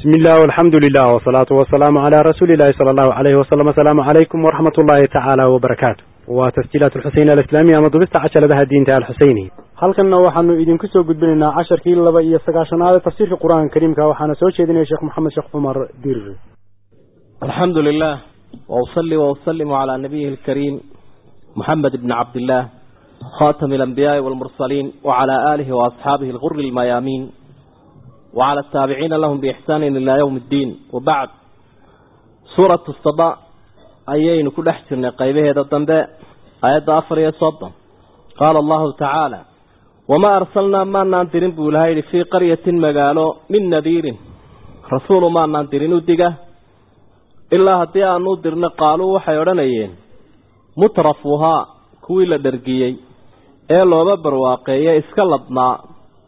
بسم الله والحمد لله والصلاة والسلام على رسول الله صلى الله عليه وسلم. السلام عليكم ورحمة الله تعالى وبركاته. وتسجيلات الحسين الإسلامية مضبطة عشر لها الدين تعالى الحسيني. حلقنا وحنو إذن كسو قد بلنا 10 كيلو لبا إيا سقاشن هذا تفسير في القرآن الكريم كوحانا سوشي إذن يا شيخ محمد شيخ عمر دير. الحمد لله وأصلي وأسلم على نبيه الكريم محمد بن عبد الله خاتم الأنبياء والمرسلين وعلى آله وأصحابه الغر الميامين وعلى التابعين لهم بإحسان إلى يوم الدين. وبعد سورة الصباء أيين كل احسن قيبه هذا الضنباء آيات أفر يصدم. قال الله تعالى وما أرسلنا ما ننترين بولهاي في قرية مقالوا من نذير رسول ما ننترين ودقه إلا هديا نودرنا قالوا وحيرانيين مترفوها كويل درقيي إلا ببر واقعي إسكالبنا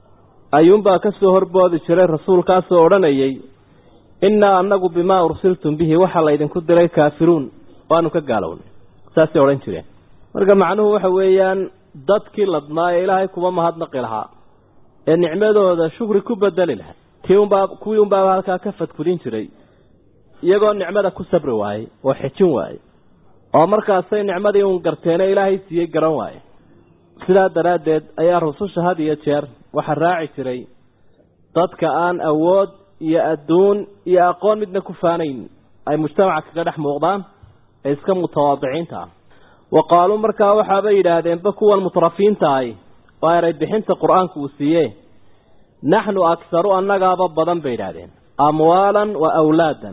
أيوم كسو هربود جري رسول كاسو أورانيي إنا أنغو بما أرسلتم به وحلا إذن كدري كافرون وانو كقالون ساسي أوران جري مرقا معنوه وحويان dadkii ladnaa ilaahay kuma mahadnaqilha ee nicmadooda shukri ku badalilha kuwii un baa halkaa ka fadkudin jiray iyagoo nicmada ku sabri waayay oo xijin waayay oo markaasay nicmadii un garteen ilaahay siiyay garan waayay sidaa daraadeed ayaa rususha had iyo jeer waxa raaci jiray dadka aan awood iyo adduun iyo aqoon midna ku faanayn ay mujtamaca kaga dhex muuqdaan ee iska mutawaadiciinta وقالوا مركا وحابا يدادين بكوا المطرفين تاي ويريد بحنت القرآن كوسيه نحن أكثر أنك أبضا بيدادين أموالا وأولادا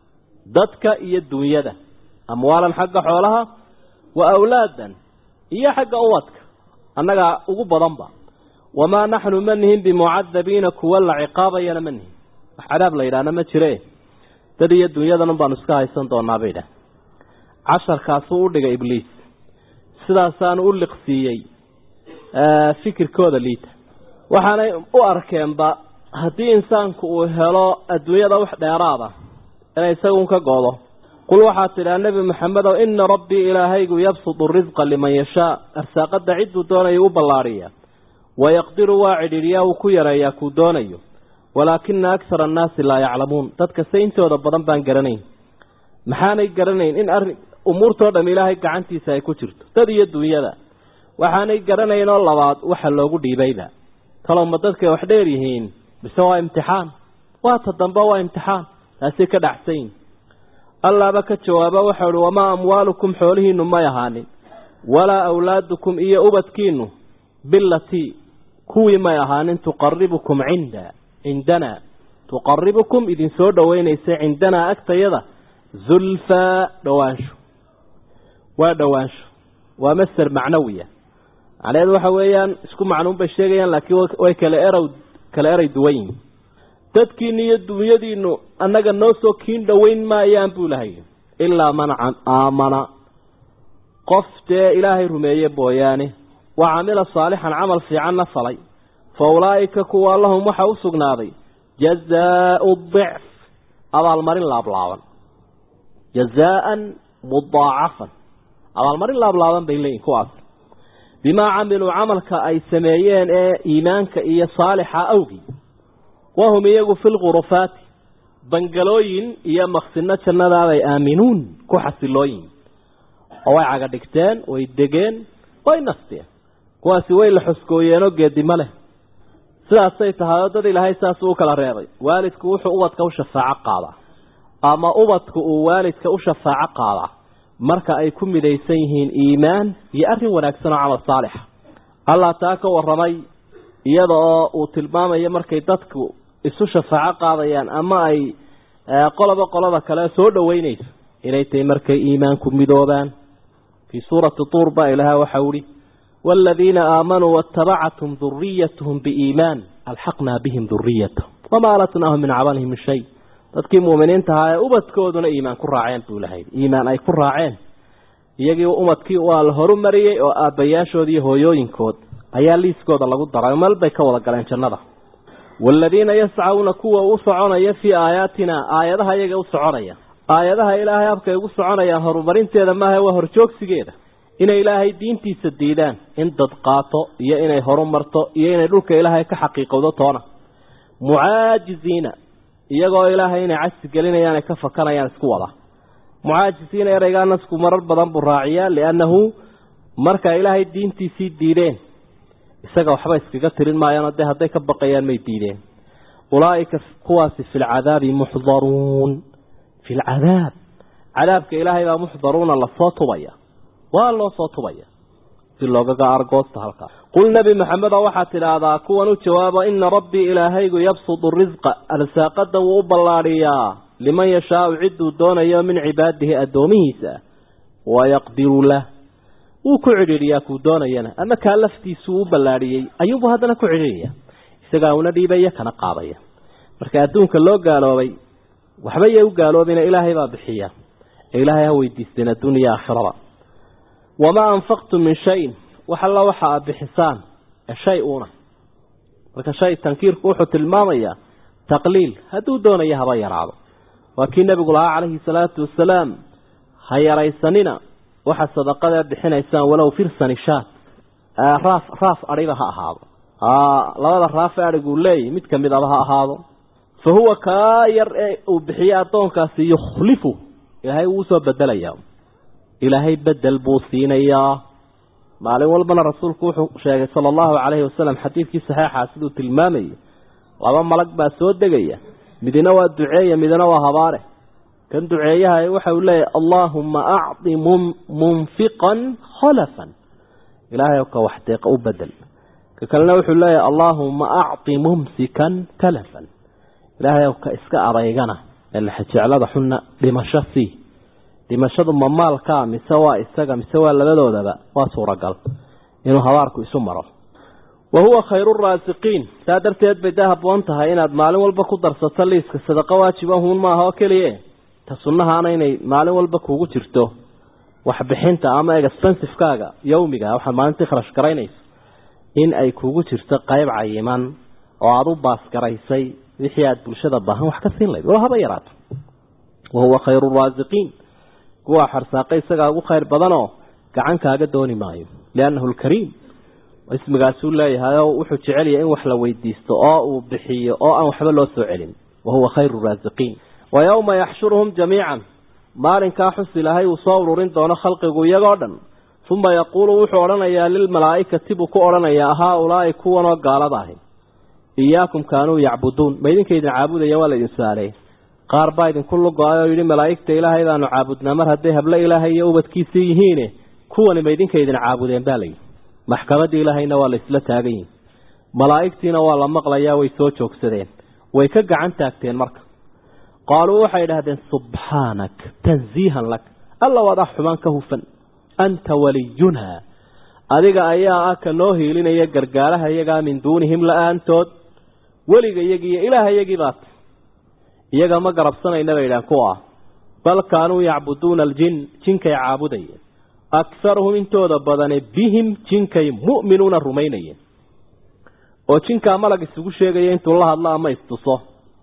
ضدك إيا الدنيا ده أموالا حق حولها وأولادا إيا حق أوتك أنك أبضا با وما نحن منهم بمعذبين كوال عقابا ينمنهم حراب ليلانا ما تشريه تدي الدنيا ده نبا نسكاها يسنطونا بيدا 10 كاسور لغا إبليس sidaasaan u liqsiiyay fikirkooda liita waxaanay u arkeenba haddii insaanku uu helo adduunyada wax dheeraada inay isagu ka goodo qul waxaa tidhaa nebi maxamedow ina rabbii ilaahaygu yabsudu risqa liman yashaa arsaaqada cidduu doonayo u ballaariya wayaqdiru waa cidhiidhiyaa uu ku yareeyaa kuu doonayo walaakina aksara annaasi laa yaclamuun dadka sayntooda badan baan garanayn maxaanay garanayn in umuurtoo dham ilaahay gacantiisa ay ku jirto dad iyo dunyada waxaanay garanaynoo labaad waxa loogu dhiibayba talowma dadkay wax dheer yihiin bise waa imtixaan waa ta dambe waa imtixaan taasi ka dhacsayn allaaba ka jawaaba waxa uhi wamaa amwaalukum xoolihiinnu may ahaanin walaa awlaadukum iyo ubadkiinnu bilatii kuwii may ahaanin tuqaribukum cindana tuqaribukum idin soo dhoweynaysa cindanaa agtayada zulfaa dhowaansho ودوانش ومسر معنوية على هذا وحويان اسكو معلوم بالشيء لكن وكلا أرى دوين تذكين يدو إنه أنك الناس كين دوين ما ينبو لهي إلا من آمن قفت إلهي رمي بويانه وعمل صالحا عمل في عنا صلي فأولئك كوا اللهم وحوسق ناضي جزاء الضعف أضع المرين لابلاوان جزاء مضاعفا abaalmarin laablaaban bay leeyihiin kuwaas bima camilu camalka ay sameeyeen ee iimaanka iyo saalixa awgi wahum iyagu fil ghurafat bangalooyin iyo maqsina jannadaada ay aaminuun ku xasilooyin oo ay caga dhigteen way degeen way nasteen kuwaasi way la xuskooyeeno geedimo leh sidaasay tahay dad ilaahay saas uu kala reebay waalidku wuxuu ubadka u shafaaco qaadaa ama ubadku uu waalidka u shafaaco qaadaa marka ay ku midaysan yihiin iimaan iyo arrin wanaagsan oo camal saalix Allah taa ka waramay iyadoo uu tilmaamayo markay dadku isu shafaaco qaadayaan ama ay qolada kale soo dhaweynayso inay tay markay iimaan ku midoobaan fi suurati turba ilaha waxa wuri walladina aamanu wattaba'athum dhurriyyatuhum biiimaan alhaqna bihim dhurriyyatuhum wama alatnahum min 'amalihim min shay dadkii muuminiinta ahaa ubadkooduna iimaan ku raaceen buu lahayd iimaan ay ku raaceen iyagii umadkii waa la horumariyay oo aabayaashoodii hooyooyinkood ayaa liiskooda lagu daray meel bay ka wada galeen jannada walladina yas'auna kuwa u soconaya fi aayatina aayadaha iyaga u soconaya aayadaha ilaahay abkay ugu soconayaan horumarinteeda maaha waa horjoogsigeeda inay ilaahay diintiisa diidaan in dad qaato iyo inay horumarto iyo inay dhulka ilaahay ka xaqiiqowdo toona muaajiziina iyagoo ilaahay inay cagsi gelinayaan ay ka fakanayaan isku wada mucaajisiin ereygaana isku marar badan buu raaciyaa liannahu marka ilaahay diintiisii diideen isaga waxba iskaga tirin maayaan hadday hadday ka baqayaan may diideen ulaa'ika kuwaasi fi lcadaabi muxdaruun fi lcadaab cadaabka ilaahay baa muxdaruuna lasoo tubaya waa loo soo tubaya si loogaga argoosta halkaa qul nabi maxameda waxaad tidhaahdaa kuwan u jawaabo ina rabbii ilaahaygu yabsudu risqa arsaaqada wuu u ballaadhiyaa liman yashaau cidduu doonayo min cibaadihi addoomihiisa wayaqdiru lah wuu ku cidhiidhiyaa kuu doonayana ama kaa laftiisuu u ballaadhiyey ayuunbuu haddana ku cidhiidhiya isagaa una dhiibaya kana qaadaya marka adduunka loo gaaloobay waxba yay u gaaloobina ilaahay baa bixiya ee ilaahay ha weydiisteen adduuniya aakhirada wamaa anfaqtum min shayin wax alla waxa aad bixisaan shay uuna marka shay tankiirku wuxuu tilmaamayaa taqliil hadduu doonayo haba yaraado waa kii nabigu lahaa calayhi salaatu wasalaam ha yaraysanina waxa sadaqada bixinaysaan walow firsani shaat raaf adhiba ha ahaado labada raaf ee adhiguu leeyahy mid ka midaba ha ahaado fa huwa kaa yar ee uu bixiye addoonkaasi yukhlifu ilaahay wuu soo bedelayaa ilaahay bedel buu siinayaa maalin walbana rasuulku wuxuu sheegay sala allahu calayhi wasalam xadiidkii saxiixa siduu tilmaamayay laba malag baa soo degaya midina waa duceeya midina waa habaare kan duceeyaha waxa uu leeyahay allaahumma acdi munfiqan khalafan ilaahay ka wax deeqa u bedel ka kalena wuxuu leeyahay allaahumma acdi mumsikan talafan ilaahay ka iska adeegana jeclada xunna dhimasho sii dhimashadu ma maalka mise waa isaga mise waa labadoodaba waa suuragal inuu habaarku isu maro wa huwa khayru raasiqiin saa darteed bay habboon tahay inaad maalin walba ku darsato liiska sadaqa waajiba huun maaha oo keliya ta sunnahaana inay maalin walba kuugu jirto wax bixinta ama expensive-kaaga yawmiga waxaad maalintii kharash garaynayso in ay kuugu jirto qayb cayiman oo aada u baasgaraysay wixii aad bulshada baahan wax ka siin lahayd wala haba yaraato wa huwa khayru raasiqiin kuwa xarsaaqay isagaa ugu khayr badanoo gacan kaaga dooni maayo liannahu alkariim ismigaasuu leeyahay oo wuxuu jecel yahay in wax la weydiisto oo uu bixiyo oo aan waxba loo soo celin wa huwa khayru raasiqiin wa yawma yaxshuruhum jamiican maalinkaa xus ilaahay uu soo ururin doono khalqigu iyagoo dhan uma yaquulu wuxuu odhanayaa lilmalaa'ikati buu ku odhanayaa haa-ulaa'i kuwanoo gaalada ahi iyaakum kaanuu yacbuduun ma idinkaydin caabudaya waa laydin su-aaley qaar baa idinku lugo-ay oo yidhi malaa'igta ilaahay baanu caabudnaa mar hadday hablo ilaahay iyo ubadkiisii yihiine kuwani ma idinkaydin caabudeen baa layidhi maxkamaddii ilaahayna waa la isla taagan yihin malaa'igtiina waa la maqlayaa way soo joogsadeen way ka gacan taagteen marka qaaluu waxay idhahdeen subxaanak tansiihan lak alla wadaa xumaan ka hufan anta waliyunaa adiga ayaa ah ka noo hiilinaya gargaaraha iyagaa min duunihim la-aantood weliga iyagiiyo ilaaha iyagii baat iyaga ma garabsanayna bay idhahan kuwa bal kaanuu yacbuduuna aljin jinkay caabudayeen akharuhum intooda badane bihim jinkay mu'minuuna rumaynayeen oo jinkaa malag isugu sheegaya intuu la hadlo ama istuso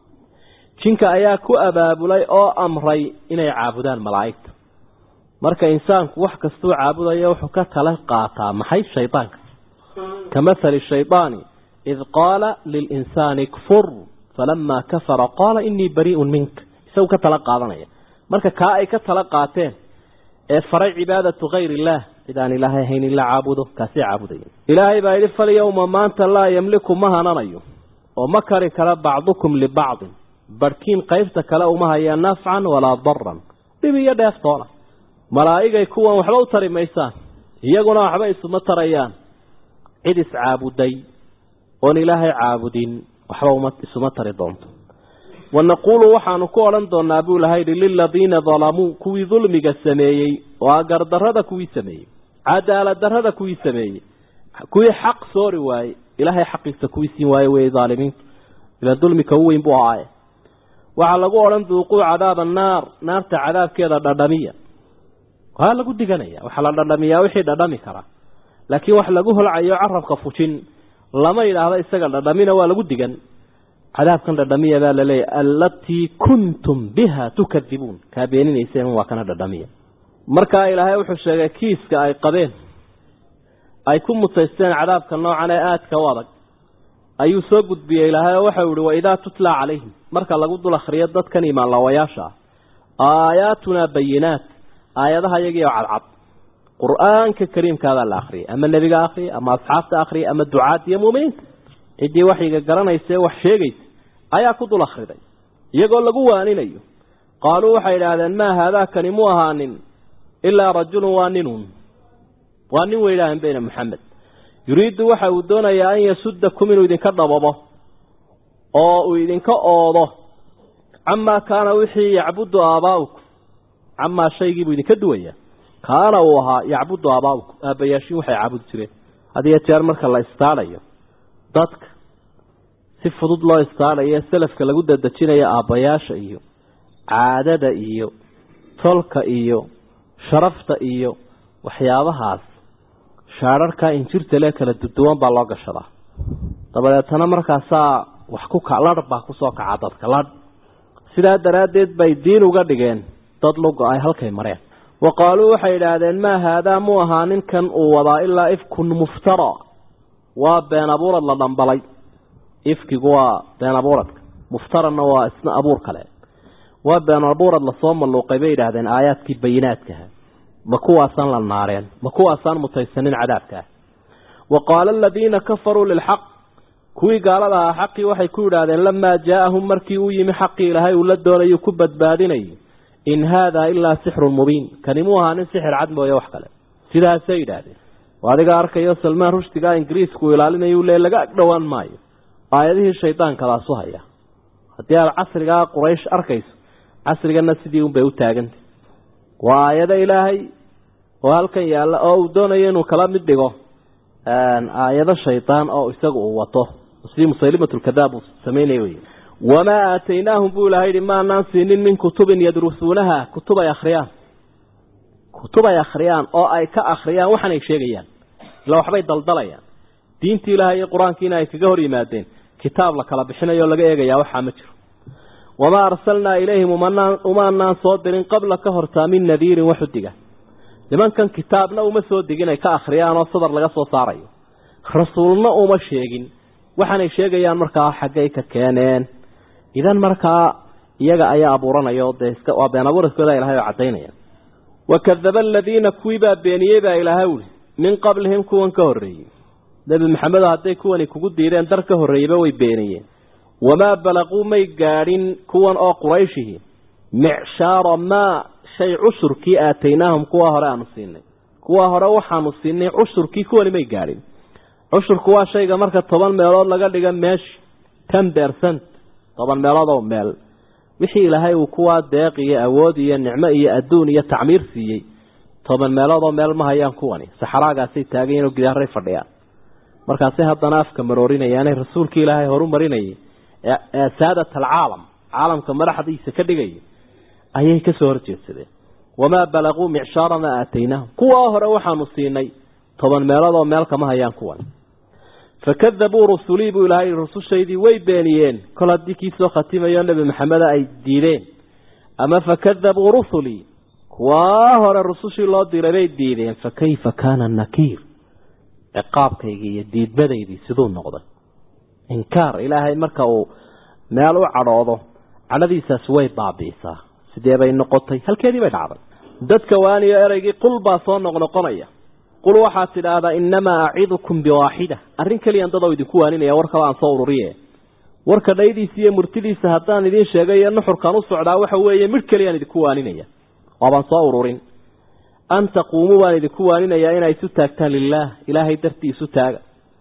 jinka ayaa ku abaabulay oo amray inay caabudaan malaa'igta marka insaanku wax kastuu caabudayo wuxuu ka tala qaataa maxay shaydaanka kamathali shaydaani id qaala lilinsaani kfur falamaa kafara qaala inii barii'un minka isagu ka tala qaadanaya marka kaa ay ka tala qaateen ee faray cibaadatu hayr illaah cidaan ilaahay ahayn in la caabudo kaasay caabudaya ilaahay baa yidhi falyawma maanta laa yamliku ma hananayo oo ma kari kara bacdukum libacdin barhkiin qaybta kale uma haya nafcan walaa daran dhib iyo dheeftoona malaa'igay kuwan waxba u tari maysaan iyaguna waxba isuma tarayaan cid iscaabuday oon ilaahay caabudin waxba isuma tari doonto wanaquulu waxaanu ku odhan doonaa buu ilahay yidhi liladiina dalamuu kuwii dulmiga sameeyey oo agardarrada kuwii sameeyey cadaaladdarrada kuwii sameeyey kuwii xaq soori waayey ilaahay xaqiisa kuwii siin waaye wey daalimiintu ila dulmika u weyn buu ahaaye waxaa lagu odhan duuquu cadaaba annaar naarta cadaabkeeda dhadhamiya waa lagu diganaya waxaa la dhadhamiyaa wixii dhadhami karaa laakiin wax lagu holcayo carabka fujin lama yidhaahdo isaga dhadhamina waa lagu digan cadaabkan dhadhamiya baa laleeyahy allatii kuntum biha tukadibuun kaa beeninayseen waa kana dhadhamiya markaa ilaahay wuxuu sheegay kiiska ay qabeen ay ku mutaysteen cadaabka noocan ee aadka u adag ayuu soo gudbiyay ilaahay waxa uu yiri wa idha tutla alayhim marka lagu dul akhriyo dadkan iimaan lawayaasha aayatuna bayinat aayadaha iyaga oo cadcad quraanka kariimkaada la akhriyo ama nabiga akhriyo ama asxaabta akhriyo ama ducaad iyo muuminiin cidii waxiga garanaysa wax sheegay ayaa ku dul akhriday iyagoo lagu waaninayo qaaluu waxay yiraahdeen ma hada kanimu ahaanin illa rajulun waanin weeyaan bayna muhammad yuriidu waxa uu doonayaa in yasuddakum inuu idinka dhababo oo uu idinka oodo amma kaana wixii yacbudu aabaa'ukum amma shaygii buu idinka duwaya kaana uu ahaa yacbudu aabaa'ukum aabayaashin waxay caabudi jireen hadii jeer marka la istaalayo dadka si fudud loo istaalayo salafka lagu dadajinayo aabayaasha iyo caadada iyo tolka iyo sharafta iyo waxyaabahaas shaararka injirta le kala duwan baa loo gashadaa dabadeetana markaas wax ku kaclad baa ku soo kaca dadka lad sida daraadeed bay diin uga dhigeen dad lugu ay halkay mareen waqaaluu waxay yiraahdeen ma hada mu ahaanin kan uu wadaa ilaa ifkun muftara wa been abuurad la dhambalay ifkigu waa been abuuradka muftarana waa isna abuur kale wa been abuurad la soo maluuqay bay yiraahdeen aayaadkii bayinaadka مكواسان للنارين مكواسان متيسنين عذابك وقال الذين كفروا للحق كوي قال لها حقي وحي كودا لما جاءهم مركي ويم حقي لهي ولدون يكبد بادني إن هذا إلا سحر مبين كلموها عن سحر عدم ويوحكلا سيدا سيدا وهذا أركي يوصل ما رشتقا إنجليس كوي لالنا يولي لقاك دوان ماي هذه الشيطان كلا صهيا حتى العصر قريش أركيس عصر الناس ديهم بيوتاقنت وآيات إلهي وهالكن يالا أو دون ينو كلام الدقو آيات الشيطان أو استقوا وطه مسلم سلمة الكذاب سمينيوي وما آتيناهم بولا ما ننسين من كتب يدرسونها كتب يخريان أو أي كأخريان وحن يشيغيان لو حبيت دلدليان دينتي لها قرآن كينا يكجهري مادين كتاب لك لبحنا يولغا يا وحا مجر وما أرسلنا إليهم وما صادرين قبل كهرتا من نذير وحدقة لمن كان كتابنا وما صادقين كأخريان وصدر لغا صاريو رسولنا وما شيغين وحن يشيغيان مركا حقيك كانين إذا مركا يجا أيا أبورنا يود وبين أبورس كذا إلى هاي عدينيا وكذب الذين كويبا بينيبا إلى هول من قبلهم كون كهري نبي محمد هذي كوني كوجد ديران درك هريبا ويبينيه وما بلغوا ميقارين كون أو قريشه معشار ما شيء عشر كي آتيناهم كوا هراء نصيني كوا هراء وحا نصيني عشر كي كوني ميقارين عشر كوا شيء مركة طبعا ميلاد لقال لقال ماشي 10% طبعا ميلاد وميل وحي لهاي وكوا داقية أودية نعمائية أدونية تعمير سيي طبعا ميلاد وميل ما هيان كواني سحراء قاسي تاقين وقدار ريفرديان مركاسي هدنا أفكا مرورين يعني رسول كي لهاي هرو مرين سادة العالم عالم كمرة حديث كدقي أيه كسور جسده وما بلغوا معشار ما آتيناه كوا هروحا نصيني طبعا ميلاد وميلك ما هيان كوان فكذبوا رسولي بإلهي الرسول شيدي ويبانيين كل هدي كيسو ختيمة ينبي محمد أي ديرين أما فكذبوا رسولي كوا هر الرسول الله ديرين ديرين فكيف كان النكير عقاب كي يديد بدأ يدي سدون نقضة إنكار إلهي مركا مالو عراضه على ذي سوي بابيسا سيدي بين نقطي هل كذي بين عرض دتك واني أريقي قل باصان نقنقنية قل وحاسد هذا إنما أعيذكم بواحدة أرنك لي أن تضوي دكوانين يا وركا عن صور ريه وركا دايدي سيه مرتدي سهتان دين شاقيا النحر كانوا الصعداء وحوية ملك لي أن دكوانين وابان صورورين أن تقوموا بان دكوانين يا إنا يسوتاكتان لله إلهي درتي يسوتاك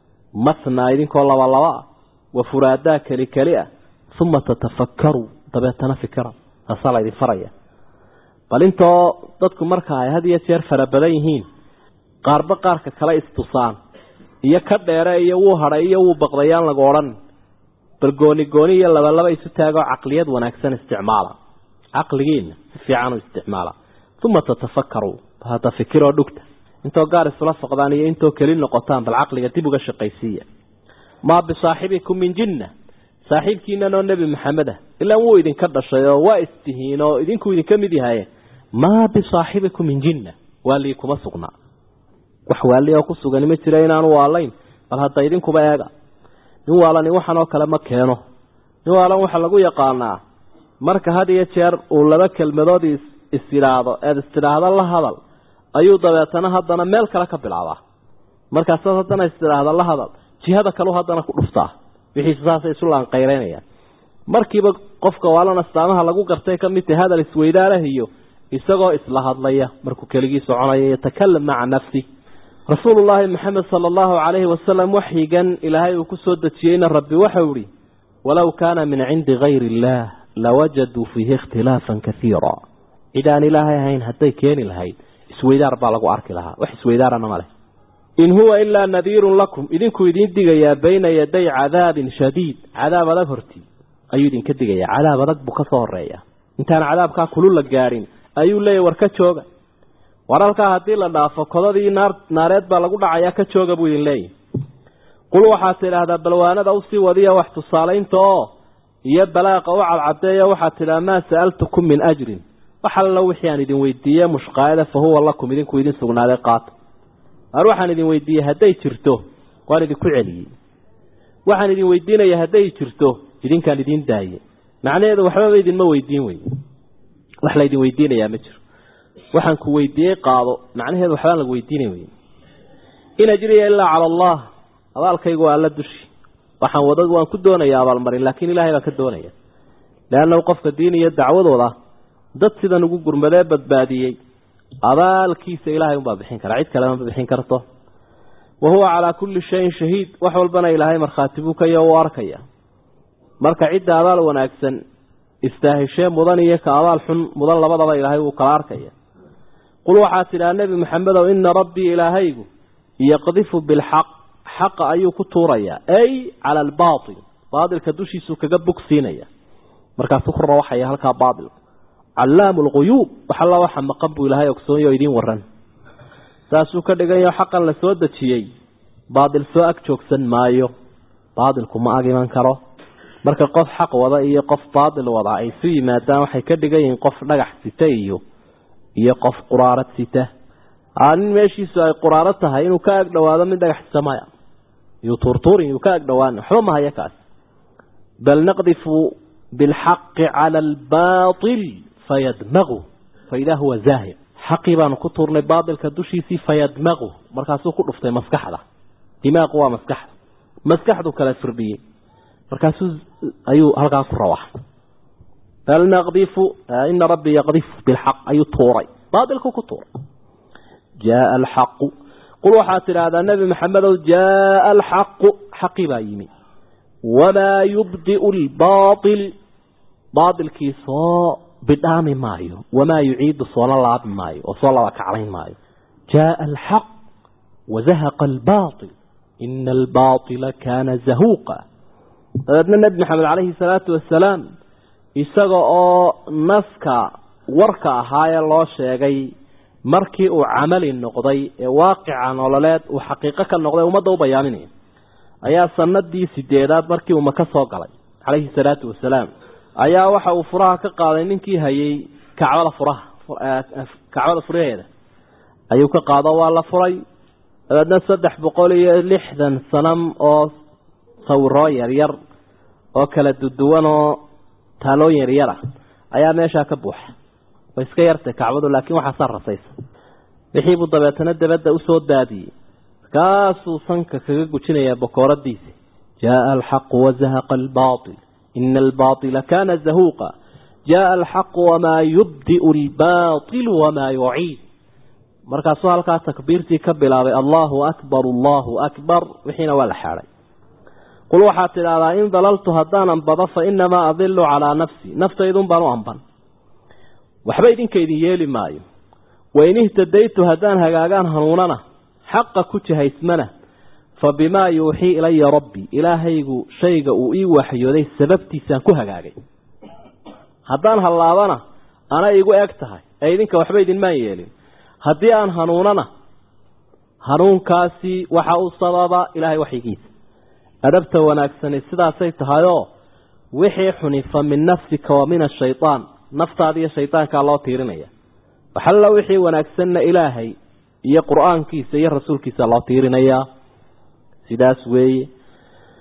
مثنى إذن كل والله وفرادا كلكلئة ثم تتفكروا طبيعتنا فكرة أصلا إذن فرية بل انتو ضدكم مركا هذه يسير فربديهين قارب قارك كلا استصان يكديرا iyo haray iyo baqdayaan laga oran balgooni gooni iyo laba isu taago aqliyad wanaagsan isticmaala aqligiina si fiican u isticmaala thumma tatafakkaru hada fikiro dhugta intoo gaar isla faqdaan iyo intoo kali noqotaan bal aqliga dib uga shaqaysiya ma bi saahibikum min jinna saaxibkiina noo nabi maxamed illa uu idin ka dhashay oo waa istihiino idinku idin kamid yahay ma bi saahibikum min jinna wali kuma sugnaa wax wali oo ku sugan ma jira inaan waalayn bal hadda idinku ba eega nin waalani waxan oo kale ma keeno nin waalan waxa lagu yaqaanaa marka had iyo jeer uu laba kelmadood istiraado istiraado la hadal ayuu dabeetana haddana meel kale ka bilaabaa markaas haddana istiraado la hadal jihada kale haddana ku dhuftaa wixii saasay isu laan qayreynayaan markiiba qofka waalan astaamaha lagu gartay ka mid tahay hadal isweydaarahiyo isagoo isla hadlaya markuu keligii soconaya yatakalam maca nafsi rasuulullaahi maxamed sallallahu alayhi wasallam waxyigan ilaahay uu ku soo dejiyeyna rabbi waxa uu yiri walaw kaana min cindi ghayri illah lawajadu fihi ikhtilafan kathiira idan ilaahay hayn haday keeni lahayd isweydaar baa lagu arki lahaa wax isweydaarana ma leh in huwa illa nadhirun lakum idinku idin digaya bayna yaday cadaabin shadiid cadaab adag horti ayuu idinka digaya cadaab adag buu ka soo horeeya intaan cadaabka kulul la gaarin ayuu leeyahay war ka jooga waralka hadii la dhaafo kodadii naareed baa lagu dhacaya ka jooga buu idin leeyahay qul waxa tiraahdaa balwaanada u sii wadiya wax tusaaleynta oo iyo balaaqa u cadcadeeya waxa tiraahdaa ma sa'altukum min ajrin waxa la wixii aan idin weydiiyay mushqaayada fa huwa lakum idinku idin sugnaaday qaat waxaan idin weydiiyay haday jirto waan idin ku celiyay waxaan idin weydiinaya haday jirto idinkaan idin daayay macnaheedu waxba idin ma weydiin way wax la idin weydiinaya ma jiro waxaan ku weydiiyay qaado macnaheedu waxba la weydiinay way in ajriya illa ala allah abaalkaygu waa la dushi waxaan wadad waan ku doonayaa abaal marin laakiin ilaahay baa ka doonaya laana qofka diin iyo dacwadooda dad sidan ugu gurmadee badbaadiyay abaalkiisa ilaahay u bixin kara cid kale ma bixin karto وهو على كل شيء شهيد وحولبنا إلهي مرخاتبوك يو أركيا مركا عدة أبال ونأكسن استاهشي مضانية كأبال حن مضان لبضا إلهي وكالاركيا قل وحاتنا النبي محمد وإن ربي إلهي يقذف بالحق حق أيو كتوريا أي على الباطل باطل كدوشي سوك قبك سينيا مركا سخر وحيا هلكا باطل علام الغيوب وحلا وحا مقبو إلهي وكسوني ويدين ورن ساسو كدغايو حقا لا سو دجiyay baadil soo ag joogsan maayo baadilku ma agiman karo marka qof xaq wada iyo qof baadil wada ay soo yimaadaan waxay ka dhigayeen qof dhagax sita iyo qof quraarad sita aan meeshiisu ay quraarad tahay inuu ka ag dhawaado mid dhagax samaya iyo turtuur inuu ka ag dhawaan waxba ma haya kaas bal naqdifu bil haqq ala al baatil fayadmaghu fa idha huwa zahir حقي بان كتورني باطل كدوشيسي فيدمغه مركاسو كدفتay maskaxda dimaaq waa maskaxdu kala firdiyay markaasu ayu halka ku rawax bal naqdifu in rabbi yaqdif bil haqq ayu tuuray baadilku ku tuur jaa al haqq qul waxa tiraada nabi maxamed jaa al haqq haqiba yimi wala yubdi al baatil baadilki soo بدام مايو وما يعيد صلى الله مايو وصلى الله كعلين مايو جاء الحق وزهق الباطل إن الباطل كان زهوقا ابن النبي محمد عليه الصلاة والسلام يساقوا نسكا وركا هاي الله شيغي مركي وعمل النقضي واقعا ولولاد وحقيقة النقضي ومدو بيانين أيها سند دي سيديدات مركي ومكسوق عليه الصلاة والسلام ayaa waxa uu furaha ka qaaday ninkii hayay kacbada furaheeda ayuu ka qaado waa la furay dadna 360 sanam oo sawiro yar oo kala duwan oo taalooyin yar ayaa meesha ka buuxa way iska yartay kacbadu laakiin waxa sarrasaysa wixii buu dabeetana dabada u soo daadiyay kaasuu sanka kaga gujinaya boqoradiisa jaa al haqq wa zahaqa al baatil إن الباطل كان زهوقا جاء الحق وما يبدئ الباطل وما يعيد مركز سؤالك تكبيرتي كبلا الله أكبر وحين ولا حالي قل وحات إن ضللت هدانا بضف إنما أضل على نفسي إذن بانو أنبان وحبيدين كيدي يالي مايو وإن اهتديت هدان هقاقان هنوننا حق كتها اسمنا فبما يوحي إلي ربي إلهيgu shayga uu ii waxyooday sababtiisa ku hagaagay hadaan halaabana ana igu eg tahay idinka waxba idin ma yeelin hadii aan hanuunana hanuunkaasi waxa uu sababa ilaahay waxigiisa adabta wanaagsan sidaasay tahayo wixii xunifa min nafsika wa min ash-shaytaan naftaadiya shaytaanka loo tiirinaya waxalla wixii wanaagsan ilaahay iyo quraankiisa iyo rasuulkiisa loo tiirinaya sidaas weeye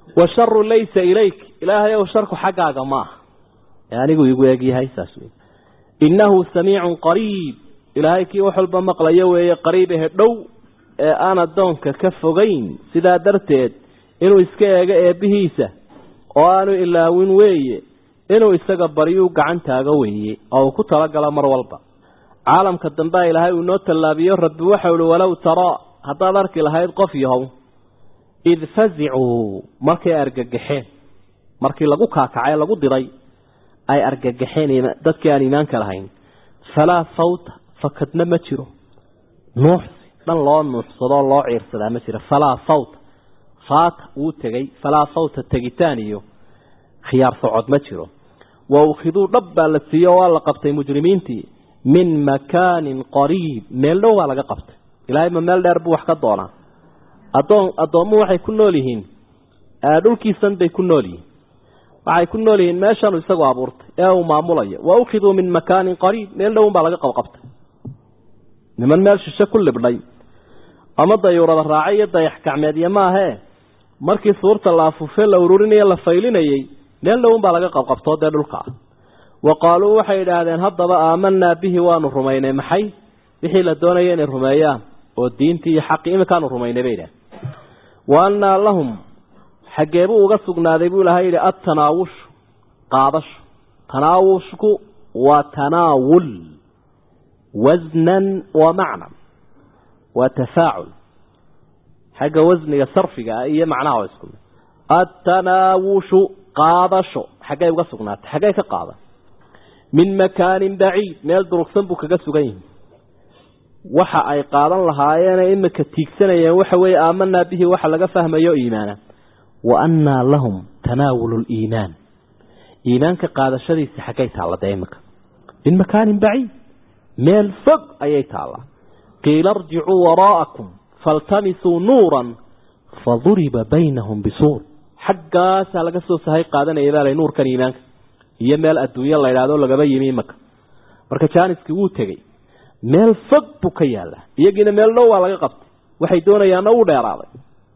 washaru laysa ilayk ilaahay oo sharku xaggaaga ma anigu igu eegyahay saasuu innahu samiicun qariib ilaahay kii wax walba maqlayo weeye qariib ee dhow ee aan adoonka ka fogayn sidaa darteed inuu iska eego eebbihiisa oo aanu ilaawin weeye inuu isaga baryu gacantaaga weeye oo ku talagala mar walba caalamka dambe ilaahay uu noo talaabiyo rabbi waxa uu walaw tara hadaad arki lahayd qof yahow id fazi'u markay argagaxeen markii lagu kaakacay lagu diray ay argagaxeen dadkii aan iimaanka lahayn fala fawta fakadna ma jiro nuux dhan loo nuuxsado loo ciirsadaa ma jiro fala fawta faat uu tagay fala fawta tagitaan iyo khiyaar socod ma jiro wa ukhiduu dabba la siiyo waa la qabtay mujrimiintii min makaanin qariib meel dhow waa laga qabtay ilaahay ma meel dheer buu wax ka doonaa addoomu waxay ku nool yihiin dhulkiisan bay ku nool yihiin waxay ku nool yihiin meeshan isagu abuurtay ee uu maamulayo wa ukhiduu min makaanin qariib meel dhow baa laga qabtay niman meel shishe ku libdhay ama dayuurada raacay iyo dayax gacmeedya maahe markii suurta la afuufay la ururinayo la faylinayay meel dhow baa laga qabtoo dee dhulka waqaaluu waxay idhaahdeen haddaba aamanaa bihi waanu rumaynay maxay wixii la doonaya inay rumeeyaan oo diintii iyo xaqii imikaanu rumaynay bay idhahdeen wa annaa lahum xaggeebuu uga sugnaaday buu ilahay yidhi attanaawush qaadasho tanaawushku waa tanaawul wasnan wa macnan waa tafaacul xagga wasniga sarfiga iyo macnaha isku mid attanaawushu qaadasho xaggay uga sugnaatay xaggay ka qaadan min makaanin baciid meel durugsan buu kaga sugan yahay waxa ay qaadan lahaayeen imika tiigsanayeen waxa weeye aamanaa bihi waxa laga fahmayo iimaana wa annaa lahum tanaawulu liimaan iimaanka qaadashadiisa xaggay taallada imika min makaanin baciid meel fog ayay taallaa qiila irjicuu waraa'akum faltamisuu nuuran faduriba baynahum bisuur xaggaasaa laga soo sahay qaadanaya baalay nuurkan iimaanka iyo meel adduunyo la yidhaahdo lagaba yimi imaka marka jaaniskii wuu tegey meel fog buu ka yaallaa iyagiina meel dhow waa laga qabtay waxay doonayaanna uu dheeraaday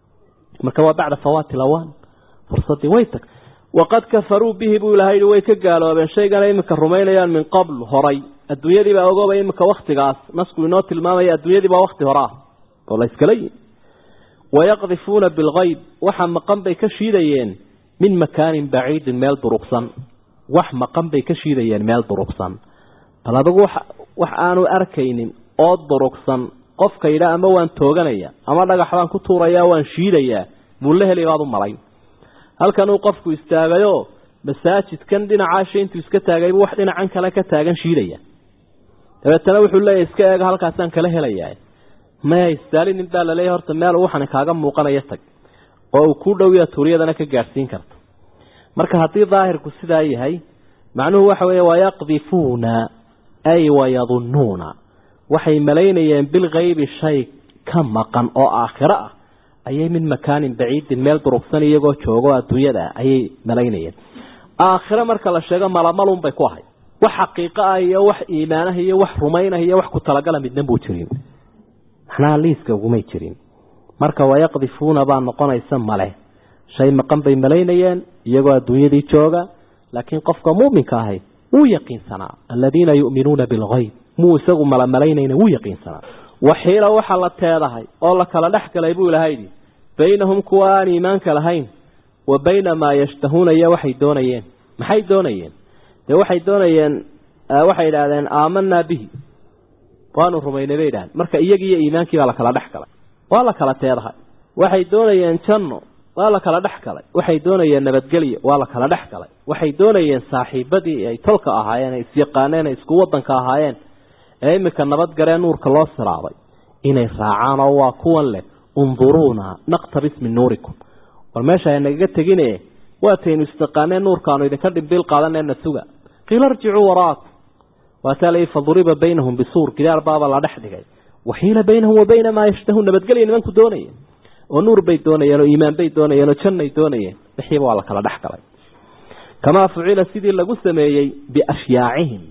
marka waa bacda fawaati lawaan fursaddii way tag waqad kafaruu bihi buu ilahay yidhi way ka gaaloobeen shaygana imika rumaynayaan min qabl horay adduunyadii baa ogooba imika waktigaas nasku inoo tilmaamaya adduunyadii baa wakti hore ah oo la iskala yimi wayaqdifuuna bilgayb waxa maqan bay ka shiidayeen min makaanin baciidin meel durugsan wax maqan bay ka shiidayeen meel durugsan bal adigu wax aanu arkaynin oo durugsan qofka yidha ama waan tooganaya ama dhagax baan ku tuurayaa waan shiidayaa mulle heli baad u malay halkanuu qofku istaagayo masaajidkan dhinacaasha intuu iska taagaybu wax dhinacan kale ka taagan shiidaya dabeetana wuxuu leeyahay iska eega halkaasaan kala helayaa maya istaalinin baa laleeyahay horta meel waxan kaaga muuqanaya tag oo uu ku dhow yahay tuuriyadana ka gaarsiin karto marka haddii daahirku sidaa yahay macnuhu waxa weeye wayaqdifuuna ay wayadunnuuna waxay malaynayeen bilgaybi shay ka maqan oo aakhiro ah ayay min makaanin baciidin meel durugsan iyagoo joogo adduunyada ayay malaynayeen aakhiro marka la sheego malamalun bay ku ahay wax xaqiiqo ah iyo wax iimaanah iyo wax rumaynah iyo wax ku talagala midna buu jirin maxnaa liiska ugumay jirin marka wayaqdifuuna baa noqonaysa male shay maqan bay malaynayeen iyagoo adduunyadii jooga laakiin qofka muuminka ahay wuu yaqiinsanaa aladiina yu'minuuna bilgayb muu isagu malaynayna wuu yaqiinsanaa waxiila waxa la teedahay oo la kala dhex galay buu ilahay yidhi baynahum kuwa aan iimaanka lahayn wa bayna maa yashtahuuna iyo waxay doonayeen maxay doonayeen dee waxay doonayeen waxay idhaahdeen aamanaa bihi waanu rumaynay bay idhahdeen marka iyagii iyo iimaankii baa la kala dhex galay waa la kala teedahay waxay doonayeen janno waa la kala dhex galay waxay doonayeen nabadgelyo waa la kala dhex galay waxay doonayeen saaxiibadii ay tolka ahaayeen ay isyaqaaneen ay isku wadanka ahaayeen ee imika nabadgaree nuurka loo siraabay inay raacaan oo waa kuwan leh unduruuna naqtabis min nuurikum war meesha ay nagaga tegine waataynu istaqaaneen nuurkaanu idinka dhimbiil qaadanayna suga qiila irjicuu waraakum waataa lay faduriba baynahum bisuur gidaar baaba la dhex dhigay waxiila baynahum wa bayna maa yashtahuun nabadgelya nimanku doonayeen oo nuur bay doonayeen oo iimaan bay doonayeen oo jannay doonayeen wixiiba waa la kala dhex galay kamaa fucila sidii lagu sameeyey biashyaacihim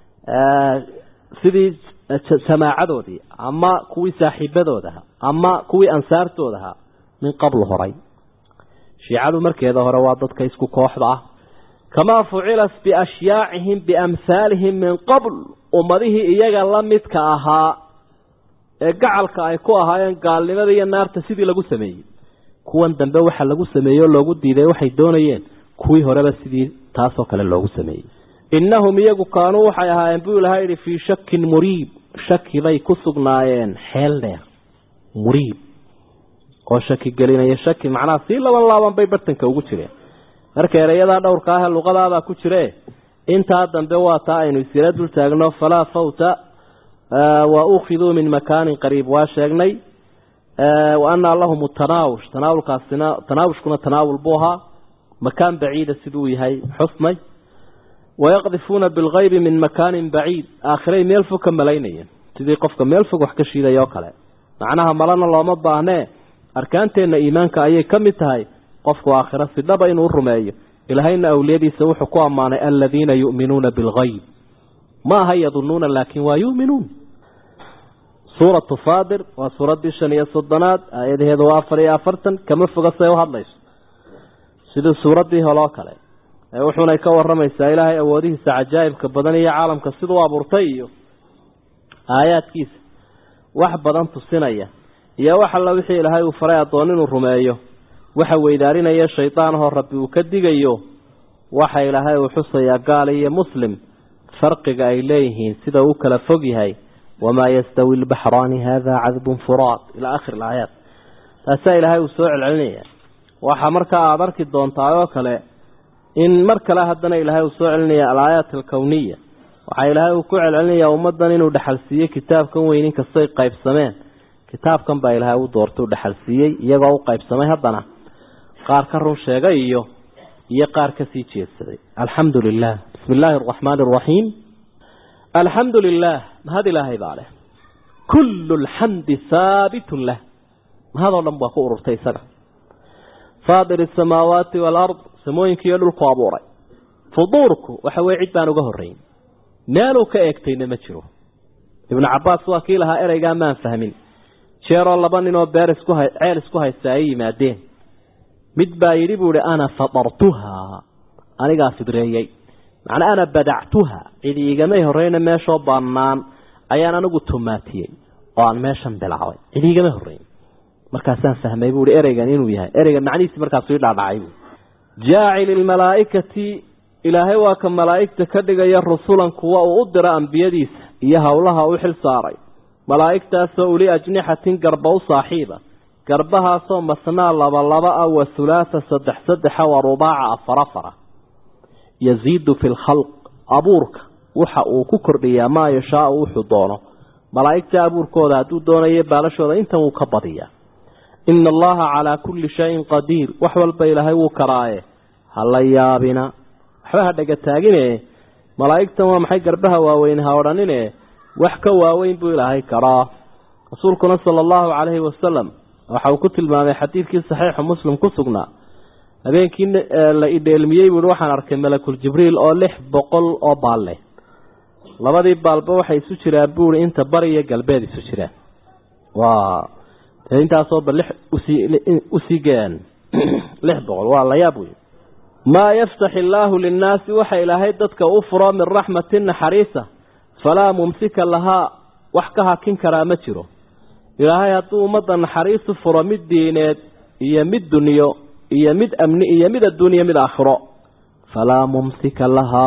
sidii samaacadoodii ama kuwii saaxiibadoodaha ama kuwii ansaartoodaha min qabl horay shiicadu markeeda hore waa dadka isku kooxda ah kamaa fucilas biashyaacihim biamhaalihim min qabl ummadihii iyaga la midka ahaa ee gacalka ay ku ahaayeen gaalnimada iyo naarta sidii lagu sameeyey kuwan dambe waxa lagu sameeyo loogu diiday waxay doonayeen kuwii horeba sidii taasoo kale loogu sameeyey innahum iyagu kaanuu waxay ahaayeen buu ilaahay yidhi fii shakin muriib shaki bay ku sugnaayeen xeel dheer muriib oo shaki gelinaya shaki macnaha sii laaban bay bartanka ugu jireen marka erayadaa dhowrka ah luqadaabaa ku jire intaa dambe waa taa aynu isira dul taagno falaa fawta wa ukhiduu min makaanin qariib waa sheegnay wa anna lahum tanaawush tanaawushkuna tanaawul buu ahaa makaan baciida siduu yahay xusnay wayaqdifuuna bilghaybi min makaanin baciid aakhiray meel fog ka malaynayeen sidii qofka meel fog wax ka shiidaya oo kale macnaha malana looma baahnee arkaanteenna iimaanka ayay ka mid tahay qofku aakhira si dhaba inuu rumeeyo ilaahayna awliyadiisa wuxuu ku ammaanay aladiina yu'minuuna bilghayb ma aha yadunuuna laakin waa yu'minuun suuratu faadir waa suuraddii 35 aayadaheedu waa 44 kama foga say u hadlayso sidii suuraddii hore oo kale wuxuuna ka waramaysaa ilaahay awoodihiisa cajaa'ibka badan iyo caalamka siduu abuurtay iyo aayaadkiisa wax badan tusinaya iyo waxa la wixii ilaahay uu faray adoon inuu rumeeyo waxa weydaarinaya shaytaanaha rabbi uu ka digayo waxa ilaahay uu xusaya gaal iyo muslim farqiga ay leeyihiin sida uu kala fog yahay wama yastawi al-bahrani hadha 'adbun furat ila akhir al-ayat taasa ilaahay uu soo celcelinaya waxa marka aad arki doontaa oo kale in mar kale haddana ilaahay uu soo celinaya al-ayat al-kawniyya waxa ilaahay uu ku celcelinaya ummadan inuu dhaxalsiiyo kitaabkan weyn kastay qaybsameen kitaabkan baa ilaahay uu doortay dhaxalsiiyay iyagoo u qaybsamay haddana qaar ka run sheegay iyo qaar ka sii jeedsaday alxamdulillah bismillaahir rahmaanir rahiim alxamdulillah mahad ilaahay baale kullu alhamdi thabitun lah mahadoo dhan baa ku ururtay isaga faadir as-samaawaati wal ard samooyinka iyo dhulku abuuray fuduurku waxa way cid baan uga horeyn meel uu ka eegtayna ma jiro ibn Abbas waa kii lahaa ereyga ma fahmin jeero laba nin oo beer isku haysta ay yimaadeen mid baa yiri buuri ana fadartuha aniga fidreeyay macna ana badactuha idiigamay horeyna meesho bannaan ayaan anigu tumaatiyay oo aan meeshan bilaaway idiigamay horeyn markaasaan fahmay buuri ereygan inuu yahay ereyga macnihiisa markaas uu dhaadhacay jaa'il al-malaa'ikati ilaahay waa ka malaa'ikta ka dhigaya rasuulan kuwa uu u dira anbiyadiisa iyo hawlaha uu xil saaray malaa'iktaasoo uli ajnihatin garba u saaxiiba garbahaasoo masnaa laba wa thulaatha saddex wa rubaaca afar yaziidu fil khalq abuurka waxa uu ku kordhiyaa ma yashaa wuxuu doono malaa'ikta abuurkooda hadduu doonayo baalashooda intan uu ka badiyaa inna allaha calaa kulli shayin qadiir wax walba ilaahay wuu karaaye hala yaabina waxba dhaga taagine malaa'iktan waa maxay garbaha waaweyn ha odhanine wax ka waaweyn buu ilaahay karaa rasuulkuna sallallahu alayhi wasallam waxa uu ku tilmaamay xadiidkii saxiix muslim ku sugnaa habeenkii la ideelmiyay buu waxaan arkay malakul jibriil oo 600 oo baalle labadii baalba waxay isu jiraan buuri inta bari iyo galbeed isu jiraan waa intaasoo bal u siigeen 600 waa la yaab weey ma yaftahi Allahu lin-naasi waxa ilaahay dadka u furo min rahmatin xariisa fala mumsika laha wax ka hakin kara ma jiro ilaahay hadduu ummadan xariisu furo mid diineed iyo mid dunyo iyo mid amni iyo mid adduunyo mid aakhiro fala mumsika laha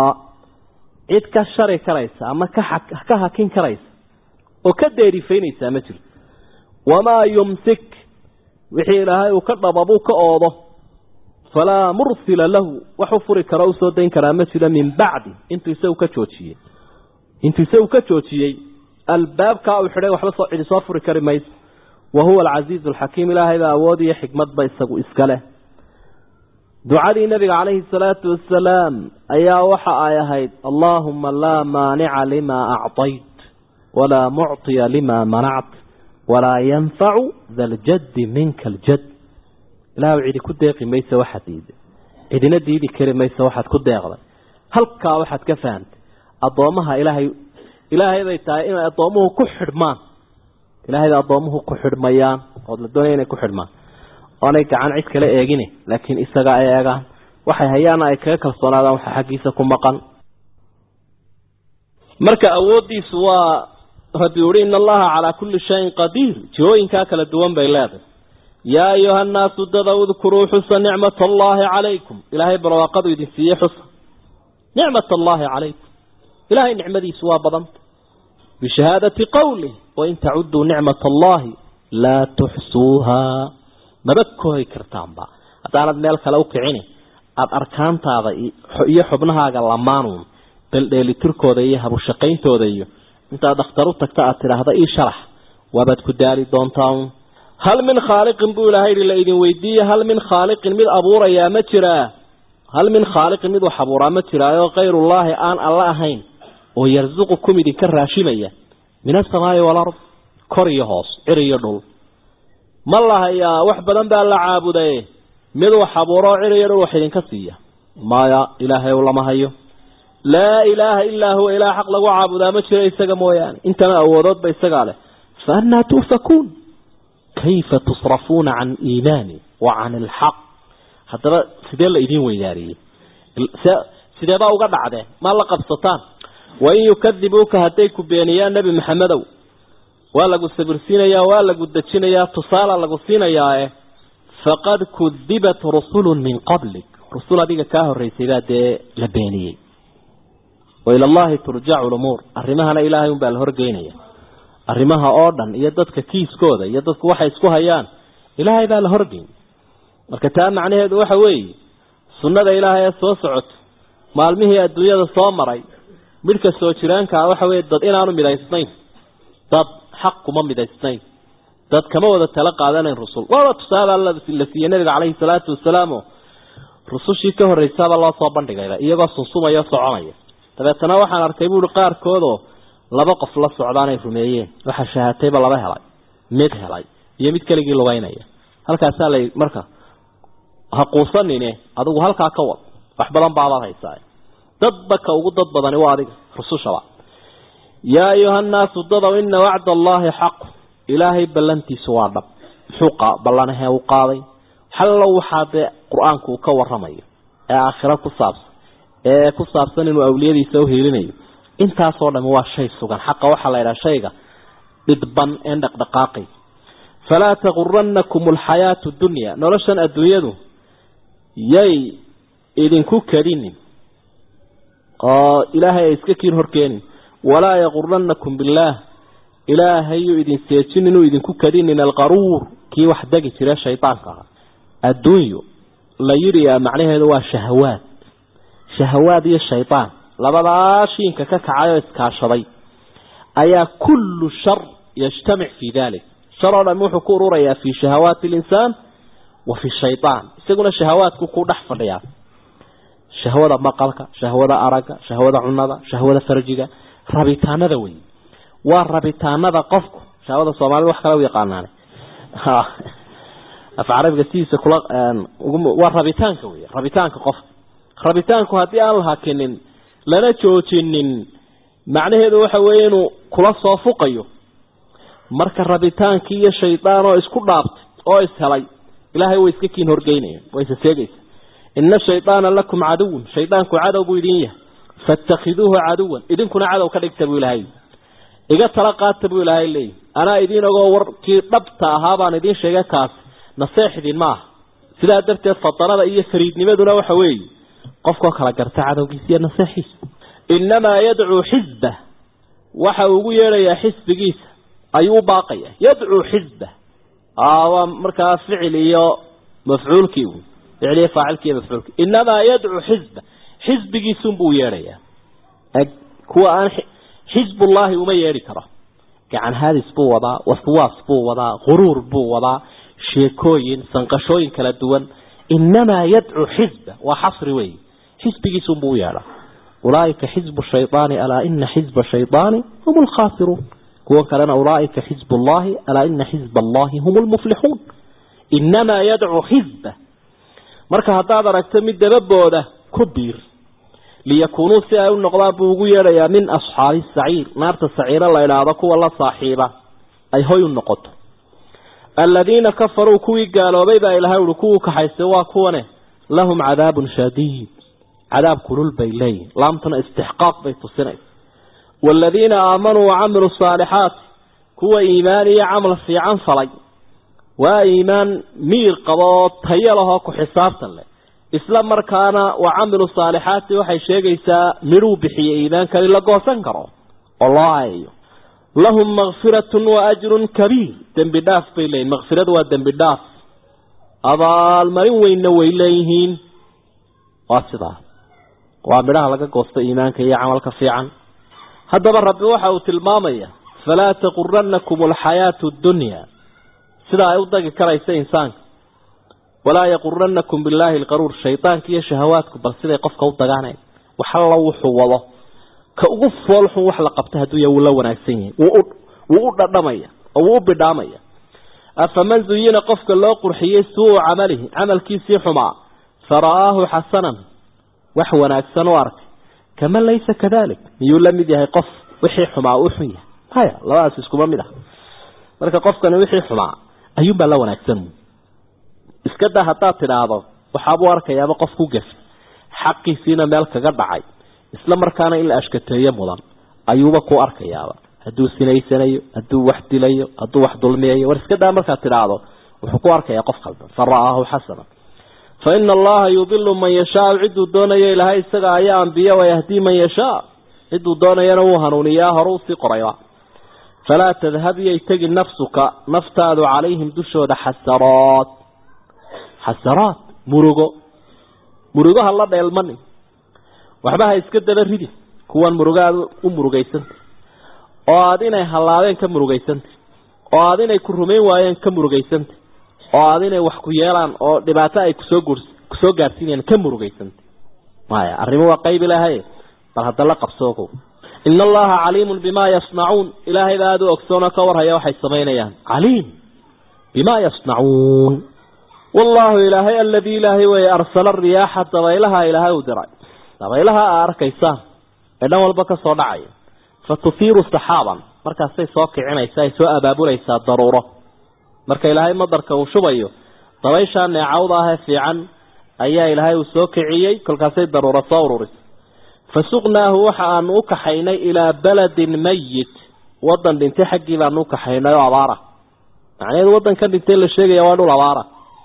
cid ka shari karaysa ama ka hakin karaysa oo ka deerifaynaysa ma jiro wama yumsik wixii ilaahay uu ka dhababu ka oodo fala mursila lahu waxu furi kara soo deyn kara ma jiro min bacdi intuu isagu ka joojiyay albaabka uu xidhay waxba soo cidi soo furi kari mays wa huwa al-aziz al-hakim ilaahay baa awood iyo xikmad ba isagu iska leh ducadii nabiga calayhi salaatu wassalaam ayaa waxa ay ahayd allahumma la maani'a lima a'tayt wala mu'tiya lima mana'at wala yanfa'u dhal jadd minka al-jadd ilaahay cidi ku deeqi maysa waxa diiday cidina diidi kari maysa waxaad ku deeqday halka waxaad ka fahamtay adoomaha ilaahay bay tahay in adoomuhu ku xidhmaan ilaahay adoomuhu ku xidhmayaan oo la doonayay inay ku xidhmaan oonay gacan cid kale eegine laakiin isaga ay eegaan waxay hayaan ay kaga kalsoonaadaan waxa xaqiisa ku maqan marka awoodiisu waa rabbi yuri inna allaha ala kulli shay'in qadir jooyinka kala duwan bay leedahay ya ayuha an-nasu tadhkuru husna ni'matallahi alaykum ilahi barwaaqadu idin siiyay husna ni'matallahi alaykum ilahi ni'madiisu waa badan bi shahadati qawli wa in ta'uddu ni'matallahi la tuhsuha mabakooy kartaanba hadaanad meel kale u kicini aad arkaantaada iyo xubnahaaga lamaanun dheelitirkooda iyo habu shaqayntooda iyo inta dhakhtar u tagta aad tiraahdo ii sharax waabad ku daali doontaan hal min khaaliqin buu ilaahay la idin weydiiyo hal min khaaliqin mid abuuraya ma jira hal min khaaliqin mid wax abuura ma jiraayo qeyrullaahi aan alla ahayn oo yarzuqukum idinka raashimaya min as-samaa'i wal ard kor iyo hoos cir iyo dhul ma lahaya wax badan baa la caabuday mid wax abuuro cir iyo dhul wax idinka siiya maya ilaahay lama hayo لا إله إلا هو إله حق لو عابد ما شيء يسقى مويان أنت ما أودت بيسقى له فأنا توفكون كيف تصرفون عن إيماني وعن الحق حتى سيدي الله يدين ويداري سيدي بقى وقد عده ما لقب سلطان وإن يكذبوك هتيك بيانيا نبي محمد ولا قد سبرسين يا ولا قد دتشين يا تصال على قصين يا فقد كذبت رسول من قبلك رسول هذه كاهر رسالات لبينيه وإلى الله ترجع الأمور أرمها لا إله ينبع الهرقينية أرمها أوردن يددك كيس كودا يددك وحي اسكوها يان إله يبع الهرقين وكتاب معنى هذا وحوي سنة إله يسوسعت مالمه الدنيا الصامري ملك السوشيران كوحوي ضد إنا أنو مدايستين ضد حق من مدايستين ضد كما وضد تلقى عدنا الرسول وضد تسابع الله التي ينبغ عليه الصلاة والسلام رسول شيكه الرسالة الله صابن لغيره إيقا صنصوما يصعانيه dabeetana waxaan arkay buu qaarkood laba qof la socdaanay rumeeyeen waxa shahaatayba laba helay mid helay iyo mid kaligii lugaynaya halkaas la marka ha quusanine adigu halka ka wad wax badan baad haysaa dad baka ugu dad badan waa adiga rusushaba ya ayuhan naas dadaw inna wa'da allahi haqq ilaahi ballantiisu waa dhab xuqa ballanaha uu qaaday hallo waxa quraanku ka waramayo ee aakhira ku saabsan ku saabsan inuu awliyadiisa u heelinayo intaas oo dhan waa shay sugan xaqa waxa la yiraahdaa shayga didban ee dhaqdhaqaaqi fala taghurrannakum alhayatu dunya noloshan adduunyadu yay idinku kadinin oo ilaahay iska kiin horkeenin wala yaghurrannakum billah ilaahay idin seejin inuu idinku kadinin alqaruur kii wax dagi jira shaytaanka adduunyo la yiriya macnaheedu waa shahawaat شهوات الشيطان لبضاشين ككعاية اسكاشضي أيا كل شر يجتمع في ذلك شر لموح كوروريا في شهوات الإنسان وفي الشيطان يقول الشهوات كوكو نحفر يا شهوة مقالك شهوة أراك شهوة عنادة شهوة فرجك ربيتان ذوي والربيتان ذا قفك شهوة الصومالي وحكرا ويقاناني أفعرف قسيسة والربيتان كوي ربيتان كقفك rabitaanku hadii aan la hakinin lana joojinin macnaheedu waxa weeyeen kula soo fuqayo marka rabitaankii iyo shaytaan oo isku dhaabtay oo ishelay ilaahay way iska kiin horgeynayeen way seegaysa inna shaytaana lakum aduun shaytaanku cadow buu idin yahay fattakhiduhu aduwan idinkuna cadow ka dhigta buu ilaahay iga tala qaata buu ilaahay leey ana idin ogo warkii dhabta ahaa baan idin sheegay kaas naseexidin ma sida darteed fatarada iyo fariidnimaduna waxa weeyii qofka kala garta cadowgiisa nasaxiis inma yad'u hizba waxa uu yeerayaa xisbigiisa ayuu baaqaya yad'u hizba marka ficil iyo mafcuulkii ficil faacilkii mafcuulkii inma yad'u hizba xisbigiisu buu yeerayaa kuwa aan xisbullaahi uma yeeri karo gacan hadis buu wadaa waswaas buu wadaa quruur buu wadaa sheekooyin sanqashooyin kala duwan إنما يدعو حزبه وحصر وي حزبه سنبو يالا أولئك حزب الشيطان ألا إن حزب الشيطان هم الخاسرون وكلنا أولئك حزب الله ألا إن حزب الله هم المفلحون إنما يدعو حزبه مركا هذا ركتمد دببه ده كبير ليكونوا سيئوا النقضاب وغير من أصحاب السعير نارت السعير الله إلى ذاك والله صاحبه أي هو النقط الذين كفروا كوي قالوا بيبا إلهي ولكوه كحيسوا كونه لهم عذاب شديد عذاب كلول بيلي لامتنا استحقاق بيت السنة والذين آمنوا وعملوا الصالحات كو إيماني عمل في عنصلي وإيمان مير قضاء تهيلها كحسابتا له إسلام مركانا وعملوا الصالحات وحي شيئا مروا بحي إيمان كان لقوا سنكروا والله أيوه لهم مغفرة وأجر كبير دنبداف بيلين مغفرة ودنبداف أضع المرين وإنه إليهين واسطة وعملها لك قصة إيمانك يا عملك فيعا هذا الرب وحاو تلمامية فلا تغرنكم الحياة الدنيا سيدا يوضك كريس إنسان ولا يغرنكم بالله الغرور الشيطان كي شهواتك بل سيدا يقفك وضغاني وحلو حوضه كأغف والحو وحلا قبتها دويا ولا وناكسين وقود دمية أو بدامية أفمن زيين قفك الله قرحيه سوء عمله عمل كيسي حما فرآه حسنا وحو ناكسن وارك كمن ليس كذلك يولم يديه قف وحي حما وحيه هيا لا أسسكم أمده marka qofkana wixii xumaa ayuu baa la wanaagsan iska daa hataa tiraado waxa uu arkayaa qof ku gaf xaqiisina meel kaga dhacay isla markaana in la ashkateeyo mudan ayuuba ku arkayaa haduu sinaysanayo haduu wax dilayo haduu wax dulmiyo war iska daa marka tiraado wuxuu ku arkayaa qof qaldan faraahu hasana fa inna allaha yudillu man yashaa cidu doonaya ilaahay isaga ayaa anbiya wa yahdi man yashaa cidu doonayana uu hanuuniyaa horu si qoraya فلا تذهب يتجي نفسك نفتاد عليهم دشود حسرات مرغو الله ديلمني waxba iska daba ridi kuwan murugaad u murugaysan oo aad inay halaabeen ka murugaysan oo aad inay ku rumeyn waayeen ka murugaysan oo aad inay wax ku yeelaan oo dhibaato ay ku soo gaarsiinayaan ka murugaysan maaya arrimo waa qayb ilaahay bal hada la qabsoogo إن الله عليم بما يصنعون إلهي بادو أكسونك ورهيا وحي سمينيان عليم بما يصنعون والله إلهي الذي إلهي ويأرسل الرياح طويلها إلهي ودرعي طويلها أركيسان إنه البكا صنعي فتثير سحابا مركا سي سوكي عنا سوء بابو ليس ضرورة مركا إلهي مدرك وشبيه طويشان يعوضها في عن أي إلهي وسوكي عيي كل كاسي ضرورة صورورس فسقناه وحان وكحينا إلى بلد ميت وضن دنتي حقي بان وكحينا وعبارة يعني الوضن كان دنتي للشيء يوانو العبارة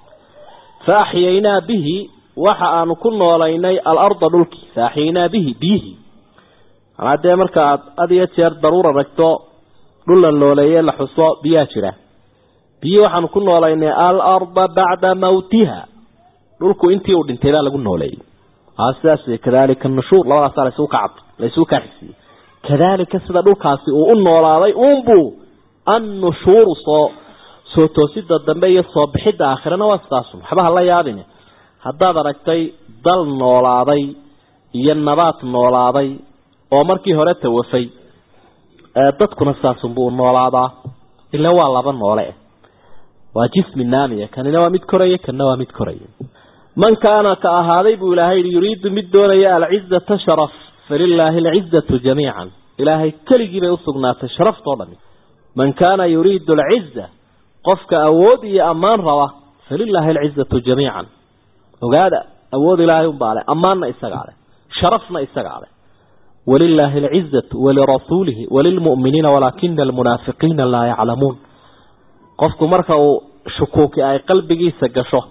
فأحيينا به وحان كنا ولينا الأرض دلك فأحيينا به أنا أدي أمريكا أدي يتيار ضرورة ركتو دل اللوليين لحصاء بياترة وحان كنا ولينا الأرض بعد موتها دلكو انتي ودنتي لا لقلنا ولي أساس كذلك النشور لا صار يسوق عبد ليسوق حسي كذلك سددو كاسي ونولاday umbu النشور soo toosida dambeeyo soo bixida aakhirana waa saasum xabaha la yaabin hadaad aragtay dal noolaaday iyo nabaad noolaaday oo markii hore tawafay dadkuna saasum buu noolaadaa ila waa laba noole waa jismi naamiya kanina waa mid koraya kana waa mid koraya من كان كأهالي بإلهي يريد مدوني العزة شرف فلله العزة جميعا إلهي كلي بيوصقنا تشرف طولني من كان يريد العزة قفك أودي أمان رواه فلله العزة جميعا وقال أودي لا ينبع أماننا إستقاله شرفنا إستقاله ولله العزة ولرسوله وللمؤمنين ولكن المنافقين لا يعلمون قفك مركو شكوك أي قلبي سقشه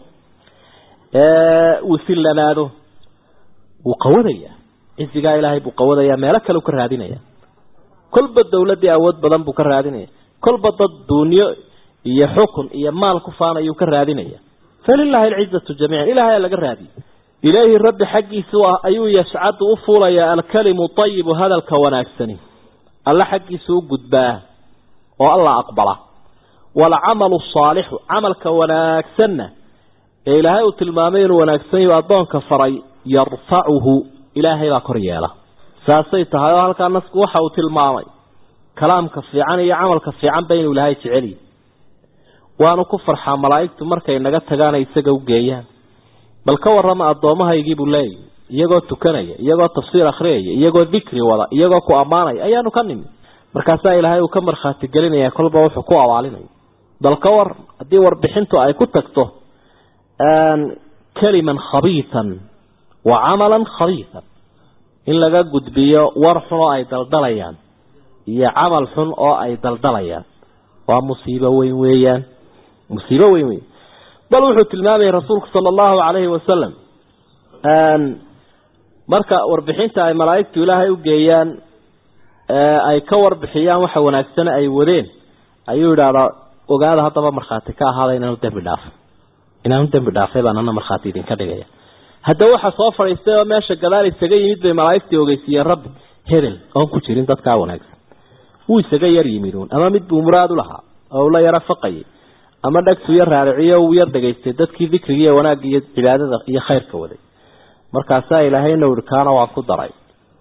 وسلناده وقوديا إزجاء إلهي بقوديا مالك لو كرادينيا كل بالدولة دي أود بدن بكرادينيا كل بضد الدنيا يحكم يمال كفانا يكرادينيا فلله العزة جميعا إلهي لقى الرادي إلهي الرب حقي سوى أيو يسعد أفول يا الكلم طيب هذا الكوناك سني الله حقي سوى قدباه والله أقبله والعمل الصالح عمل كوناك سنه إلهي وتلمامين ونكسي وأضونك فري يرفعه إلهي وكرياله ساسيتها هل كان نسكوحة وتلمامي كلام كفيعان يعمل كفيعان بين إلهي تعلي وأنا كفر حاملايك تمركي إنك تغانا يساقوا جيان بل كور رمى أضومها يجيبوا لي يقول تكني يقول تفسير أخري يقول ذكري ولا يقول أماني أيانو كنمي مركاسا إلهي وكمر خاتق قليني يا كل بوحكوا وعليني bal ka war haddii warbixintu ay ku tagto kaliman khabiisan wa camalan khabiisan in laga gudbiyo war xun oo ay daldalayaan iyo camal xun oo ay daldalayaan waa musiibo weyn weeyaan musiibo weyn weyn bal wuxuu tilmaamay rasuulku sallallahu alayhi wasallam marka warbixinta ay malaa'iktu ilaahay u geeyaan ay ka warbixiyaan waxa wanaagsan ay wadeen ayuu yiraahdaa ogaada hadaba marxaati ka ahaada inaan dambi dhaafay baan ana marxaati idin ka dhigaya hadda waxa soo fariistay oo meesha gadaal isaga yimid bay malaa'iktu ogeysiiyeen rabbi hebel oo ku jirin dadka wanaagsan wuu isaga yar yimidoon ama mid buu muraad u lahaa oo la yara faqay ama dhagtu yar raariciyo uu yar dhageystay dadkii dhikriga iyo wanaagga iyo cibaadada iyo khayrka waday markaas ilaahayna urkaana waa ku daray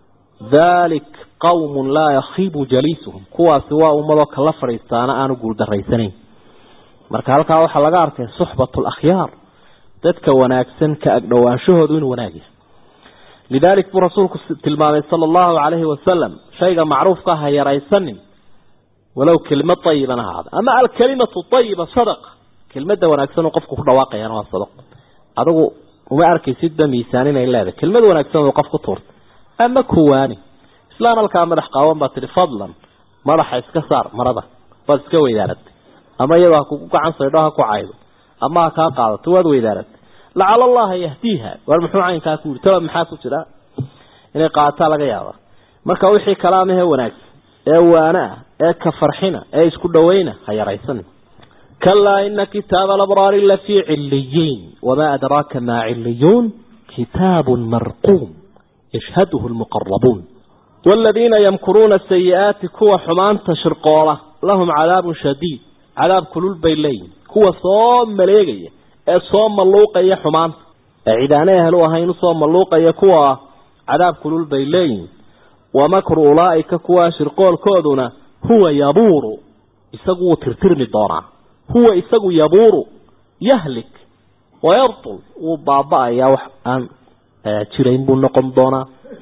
dhalik qawm la yakhibu jalisuhum kuwaasi waa ummado kala fariistaana aanu guul daraysanayn marka halka waxa laga arkay suhbatul akhyar dadka wanaagsan ka agdhowaanshahoodu in wanaagis lidalik rasuulku tilmaamay sallallahu alayhi wasallam shayga macruufka ah yaraysanin walaw kalima tayyibana hada ama al kalimatu tayyiba sadaqa kelmadda wanaagsan oo qofku ku dhawaaqayana waa sadaq adigu uma arkaysid miisaan inay leedahay kelmad wanaagsan oo qofku tuurto ama kuwaani islaan halka madax qaawan baa tiri fadlan madaxa iska saar marada bas iska weydaarat ama iyada ku gacan saydaha ku caydo ama ka qaadato wad weydaarat la'alla allah yahdiha war muxuu caynka ku tala maxaa ku jira inay qaata laga yaabo marka wixii kalaamaha wanaagsan ee waana ee ka farxina ee isku dhaweyna hayaraysan kalla inna kitab al-abrar la fi 'illiyin wama adraka ma 'illiyun kitabun marqum yashhaduhu al-muqarrabun والذين يمكرون السيئات كوا حمان تشرقوله لهم عذاب شديد عذاب كلول بيلين كوا صوم مليغيه ee soo maluuqaya xumaan ciidaanaha helo ahaynu soo maluuqaya kuwa cadaab kulul bayleyn wa makru ulaika kuwa shirqoolkooduna huwa yaburu isagu tirtirmi doona huwa isagu yaburu yahlik wa yartul wa baba ya wax aan jirayn buu noqon doona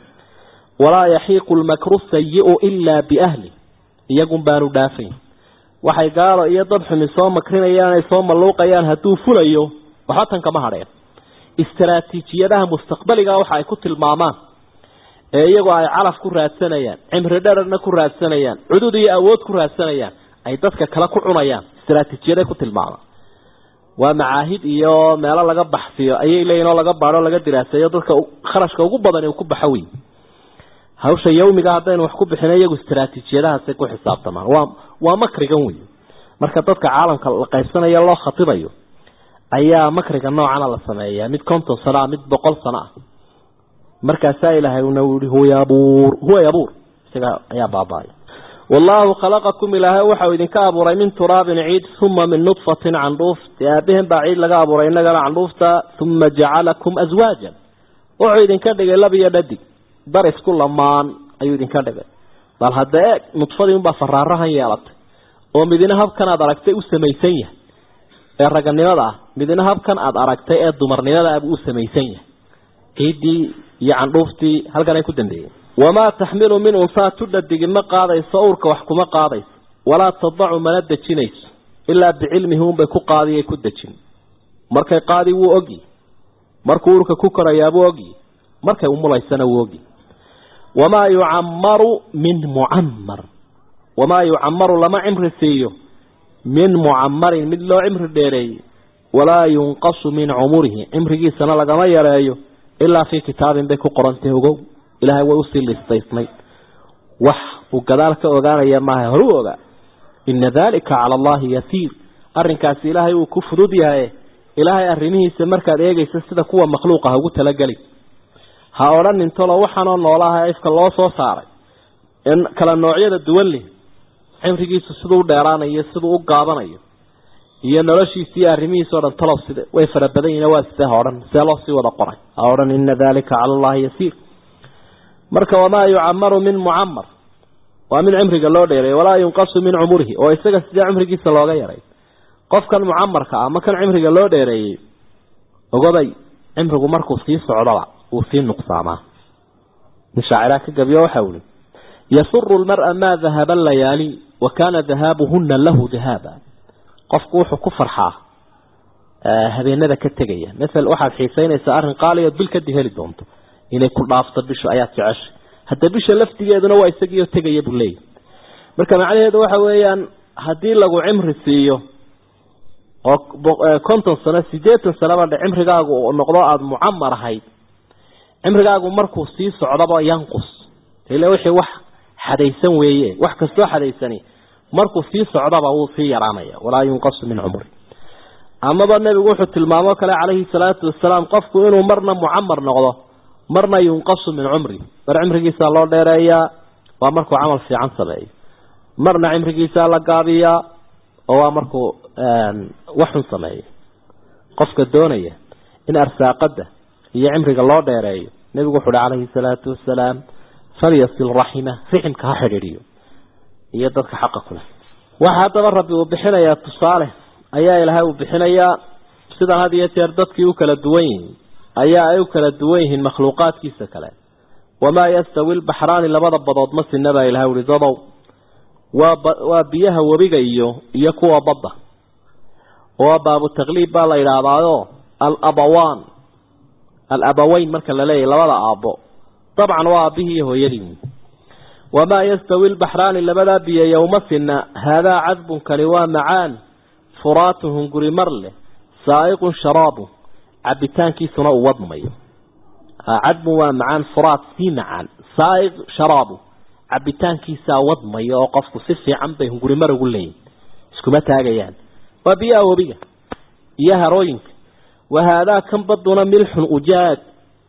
wala yahiqu al makru sayyi'u illa bi ahli iyagun baanu dhaafay waxay gaaro iyo dad xumi soo makrinayaan ay soo maluuqayaan haduu fulayo waxa tan kama hadheen istiraatiijiyadaha mustaqbaliga waxa ay ku tilmaamaan ee iyagu ay calaf ku raadsanayaan cimri dheerna ku raadsanayaan cudud iyo awood ku raadsanayaan ay dadka kala ku cunayaan istiraatiijiyada ku tilmaamaan waa macaahid iyo meelo laga baxsiyo ayay leeyeen oo laga baaro laga diraasayo dadka kharashka ugu badan ee ku baxaway hawsha yawmiga hadaan wax ku bixinay iyagu istiraatiijiyadaha ku xisaabtamaan waa makrigan weey marka dadka caalamka la qaybsanayo loo khatibayo ayaa makriga noocan la sameeyaa mid 50 sano mid 100 sano markaas ilaahay uu huwa yabur isaga ayaa baabay wallahu khalaqakum ilaahay waxa idin ka abuuray min turabin ciid thumma min nutfatin anduf yaabihim ba'id laga abuuray inaga andufta thumma ja'alakum azwajan oo idin ka dhigay lab iyo dhadig dar isku lamaan ayuu idin ka dhigay bal hadda nutfadii ba faraarahan yeelatay oo midina habkan aad aragtay u sameeysan yahay ee raganimada midina habkan aad aragtay ee dumarnimada aad u sameeysan yahay ciidii iyo andufti halkan ay ku dambeeyeen wama tahmilu min unsa tudadig ma qaadayso uurka wax kuma qaadayso wala tadcu manadajinayso illa biilmihi bay ku qaadiyay ku dajin markay qaadi wuu ogi markuu uurka ku korayaa buu ogi markay umulaysana wuu ogi wama yu'ammaru min mu'ammar wama yu'ammaru lama imri siiyo min mu'ammarin mid loo imri dheereey wala yunqasu min umrihi imrigiisana lagama yareeyo illa fi kitaabin bay ku qorantay ogow ilaahay way u siilistaysnay wax uu gadaalka ogaanaya ma horu oga inna dhalika ala allah yasir arrinkaas ilaahay uu ku fudud yahay ilaahay arrimihiisa markaad eegayso sida kuwa makhluuqa ugu tala gali ha oran intoo waxaan noolahay ifka loo soo saaray in kala noocyada duwan leh cimrigiisu sidoo dheeraanayo sidoo u gaabanayo iyo noloshiisa arrimihiisa oo dhan talow sida way farabadayna waa sida horan see loo sii wada qoray ha oran inna dhalika ala allah yasir marka wama yu'ammaru min mu'ammar wa min umriga loo dheeray wala yunqasu min umrihi oo isaga sida umrigiisa looga yaray qofkan mu'ammarka ama kan umriga loo dheeray ogoday umrigu markuu sii socdo وفي نقصاما مشاعرك قبيا وحولي يسر المرء ما ذهب الليالي وكان ذهابهن له ذهابا qofku wuxuu ku farxaa habeenada ka tagaya mesela waxaad xiisaynaysaa arrin qaaliyo bil ka diheli doonto inay ku dhaafto bisha ayaad jeceshay hadda bisha laftigeeduna waa isagiyo tagaya buleey marka macnaheedu waxa weeyaan hadii lagu cimri siiyo oo 50 sano 80 sano baa cimrigaagu oo noqdo aad muammar ahayd cimrigaagu markuu sii socdaba yanqus ilaa wixii wax xadaysan weeye wax kasto xadaysani markuu sii socdaba uu sii yaraanaya walaa yunqas min umri amaba nabigu wuxuu tilmaamo kale calayhi salaatu wasalaam qofku inuu marna muammar noqdo marna yunqas min umri cimrigiisa loo dheereeyaa waa markuu amal fiican sameeyo marna cimrigiisa la gaabiya oo waa markuu waxun sameeyo qofka doonaya in arsaaqada iyo cimriga loo dheereeyo nabigu wuxuu calayhi salaatu wasalaam falyasil rahima riximka xiriiriyo iyo dadka xaq ku leh waxa daba rabbi uu bixinayaa tusaale ayaa ilaahay uu bixinayaa sida hadiye jeer dadkii u kala duwan yihiin ayaa ay u kala duwan yihiin makhluuqaadkiisa kale wama yastawi al-bahraan labada badood ma sinaba ilaahay uu ridadow waa biyaha wabiga iyo kuwa badda oo baabu taqliib baa la yiraahdo al-abawayn marka la leeyahay labada aabo طبعا waa bihi hooyadii وما يستوي البحران لبدا بي يوم سنة هذا عذب كلوا معان فراتهم قرمر له سائق شرابه عبتان كي سنة وضمي عذب ومعان فرات في معان سائق شرابه عبتان كي سا وضمي وقفت صفي عن بيهم قرمر قلين اسكمتها جيان وبيا وبيا إياها روينك وهذا كم بدنا ملح أجاد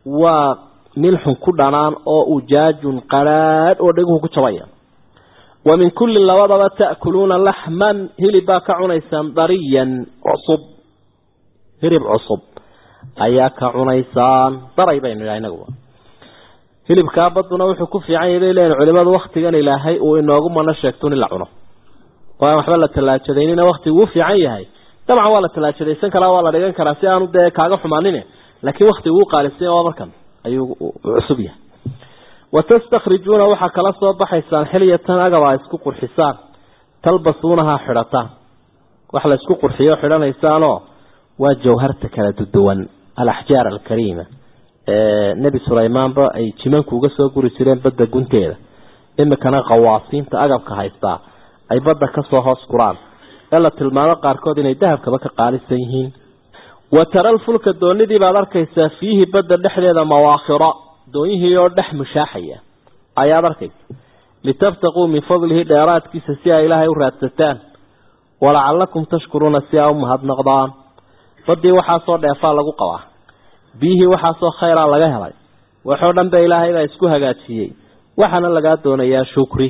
وملح كدنان أو أجاج قراد ودقه كتويا ومن كل اللوضة تأكلون لحما هلبا كعنيسان ضريا عصب هرب عصب أياك عنيسان ضريبين إلى نقوى هلب كابضنا وحكو في عين ليلين علماء وقت كان إلهي وإنه أقوم نشاكتون العنه ومحبالة الثلاثين وقت وفي عينها طبعا والله الثلاثين كلا والله لقين كراسيان وده كاغا حمانين لكن وقت وقال السنة وضركا أي عصبية وتستخرجون وحكا لصوب حيسان حلية أقوى اسكوكو الحسان تلبسونها حرطان وحلا اسكوكو الحيو حران يسانو وجوهرتك لدودوان الأحجار الكريمة نبي سليمان با أي تمانكو قسوا قولي سيرين بدا قنتيدا إما كان غواصين تأقب كهيستا أي بدا كسوا هاس قرآن إلا تلمانا قاركود إني دهب كبكا قالي سيهين وترى الفلك الدوني دي بعد أركيسا فيه بدا دحلي هذا مواخرة دونيه يوردح مشاحية أي أركيس لتفتقوا من فضله ديارات كيسا سيا إلهي وراتتان ولعلكم تشكرون سيا أمهات نقضان فدي وحاصور ديفا لغو قواه بيه وحاصور خيرا لغاها وحودا بإلهي لا يسكوها قاتشيي وحنا لغاتون يا شكري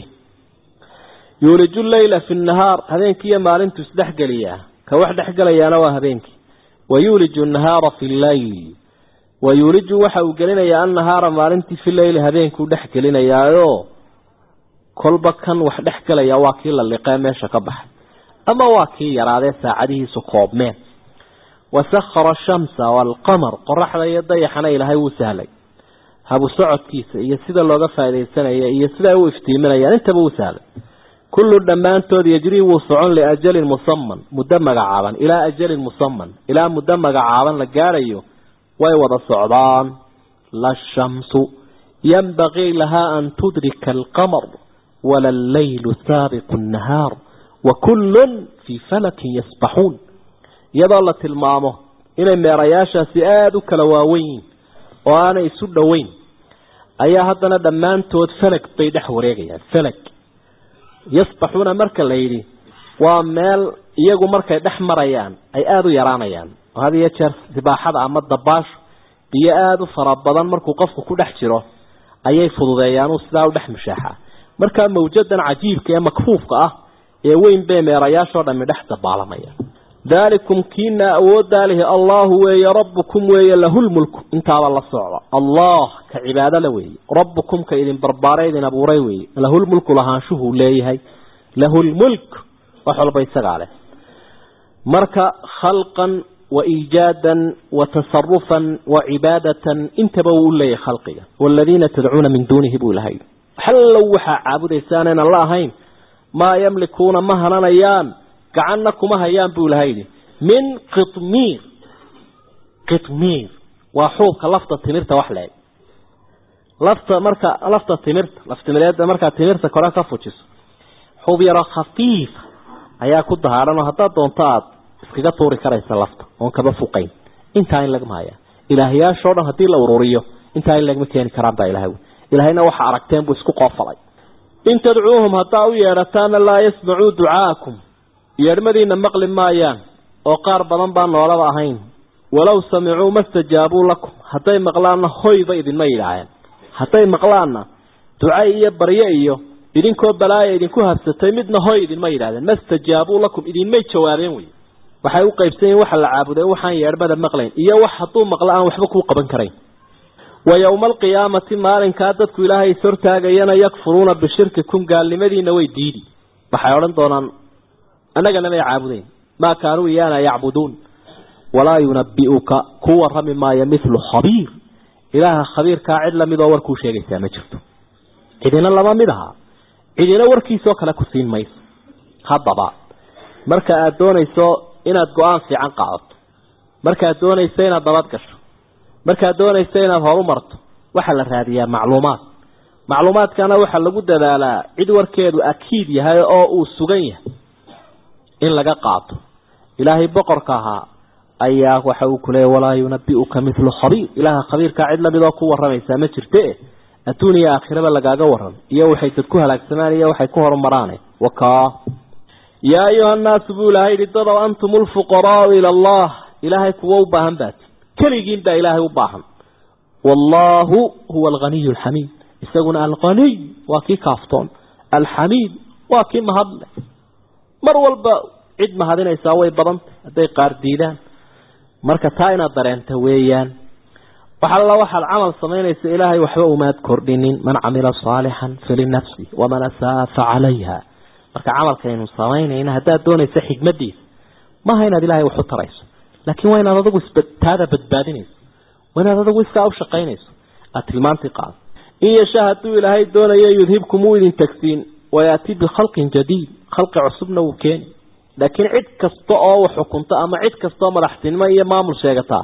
يولج الليل في النهار هذينك يا مالين تسدح قليا كوحد حقليا نواه بينك ويولج النهار في الليل ويولج وحاو قلنا يا النهار مالنتي في الليل هذينك ودح قلنا يا كل بكان وحد حقليا واكيل اللي قام شكبح أما واكي يرى ساعده سقوب مين وسخر الشمس والقمر قرح يدي حنا إلى هاي وسهلي هابو سعد كيس يسيد الله غفا هذه السنة يسيد هو افتيمنا يعني انت بو سهل كل الدمان تود يجري وصعون لأجل مصمم مدمج عابا إلى أجل مصمم إلى مدمج عابا لقاريو ويوضى الصعدان لا الشمس ينبغي لها أن تدرك القمر ولا الليل سابق النهار وكل في فلك يسبحون يضل تلمامه إلى ميرياشا سياد كلواوين وأنا يسود وين أي هذا دمان تود فلك بيدح وريقيا فلك يسبحون مركا الليلي ومال يجو مركا دحمريان أي آدو يرانيان وهذه يتشر سباحة عمد ضباش بيآدو فرابضان مركو قفو كو دحجره أي يفضيان وسلاو دحمشاحة مركا موجدا عجيب كي مكفوف وين بين ميرياشا ودم دحت بالميان ذلكم كينا أود له الله ويا ربكم ويا له الملك انت على الله الصعبة الله كعبادة لوي ربكم كإذن بربارين أبو ريوي له الملك لها شهو ليه له الملك وحول بيسق عليه مركا خلقا وإيجادا وتصرفا وعبادة انتبهوا لي خلقيا والذين تدعون من دونه بولهين حلوا عبد إساننا الله هين ما يملكون مهرنا يان gacanna kuma hayaan buu lahaydi min qitmiir waa xuubka lafta timirta wax leeg lafta timirta marka timirta kore ka fujiso xuub yaro khafiif ayaa ku dahaaran oo haddaad doonto aad iskaga tuuri karaysa lafta oon kaba fuqayn intaa in lagama haya ilaahiyaashoo dhan haddii la ururiyo intaa in lagama keeni karaan baa ilaahayna waxa aragteen buu isku qoofalay in tadcuuhum haddaa u yeedhataana laa yasmacuu ducaakum yeedhmadiina maqli maayaan oo qaar badan baan noolaba ahayn walow samicuu mastajaabuu lakum hadday maqlaanna hoyba idinma yidhaaheen hadday maqlaanna ducay iyo barye iyo idinkoo balaaya idinku habsatay midna hoy idinma yidhahdeen mastajaabuu lakum idinmay jawaabeen wey waxay u qaybsan yihiin waxa la caabuday waxaan yeedhmada maqlayn iyo wax hadduu maqlo aan waxba kuu qaban karayn ويوم القيامة مالن كادت إلهي سرتاغينا يكفرون بشرككم قال لمدينة ويديدي بحيوران دونان أنا قلنا يعبدين ما كانوا إيانا يعبدون ولا ينبئك كور مما يمثل خبير إله خبير كاعد لم يدور كو شيء ما جرته إذن الله ما مدها إذن وركي سوك لكو سين ميس خضبا مركا أدوني سو إنا تقوان في عن قعط مركا أدوني سينا ضبط كشف marka doonaysa inaad horu marto waxa la raadiyaa macluumaad kana waxa lagu dadaalaa cid warkeedu akiid yahay oo uu sugan yahay in laga qaato ilaahay boqorka ahaa ayaa waxa uu ku leeyahay walaa yunabbi'uka mithlu khabiir ilaaha khabiirka cid la mid oo ku waramaysa ma jirte adduuniya aakhirada lagaaga waran iyo waxay dad ku halaagsamaan iyo waxay ku horumaraan waka ya ayuha an-nas bulaahi lidada antumul fuqaraa ila allah ilaahay kuwa u baahan baad كليجين دا إلهي وباهم والله هو الغني الحميد يسقون الغني وكي كافتون الحميد وكي مهضل مروا عد ما هذين يساوي بدن هذي قارديدان مركتاين الدرين تويان وحل وحل عمل صمين يس إلهي وحوه ما تكردين من عمل صالحا فلنفسه ومن أساء فعليها مركا عمل كينو صمين إن هذا دون يسحق مدي ما هينا إلهي وحط رئيس لكن وين هذا هذا بدبادينيس وين هذا ويسكا شقينيس المنطقة إن يشاهدوا إلى هاي الدولة يذهبكم وين تكسين ويأتي بخلق جديد خلق عصبنا وكان لكن عد كسطاء وحكمت أما عد كسطاء مرحتين ما هي مامل شاقتها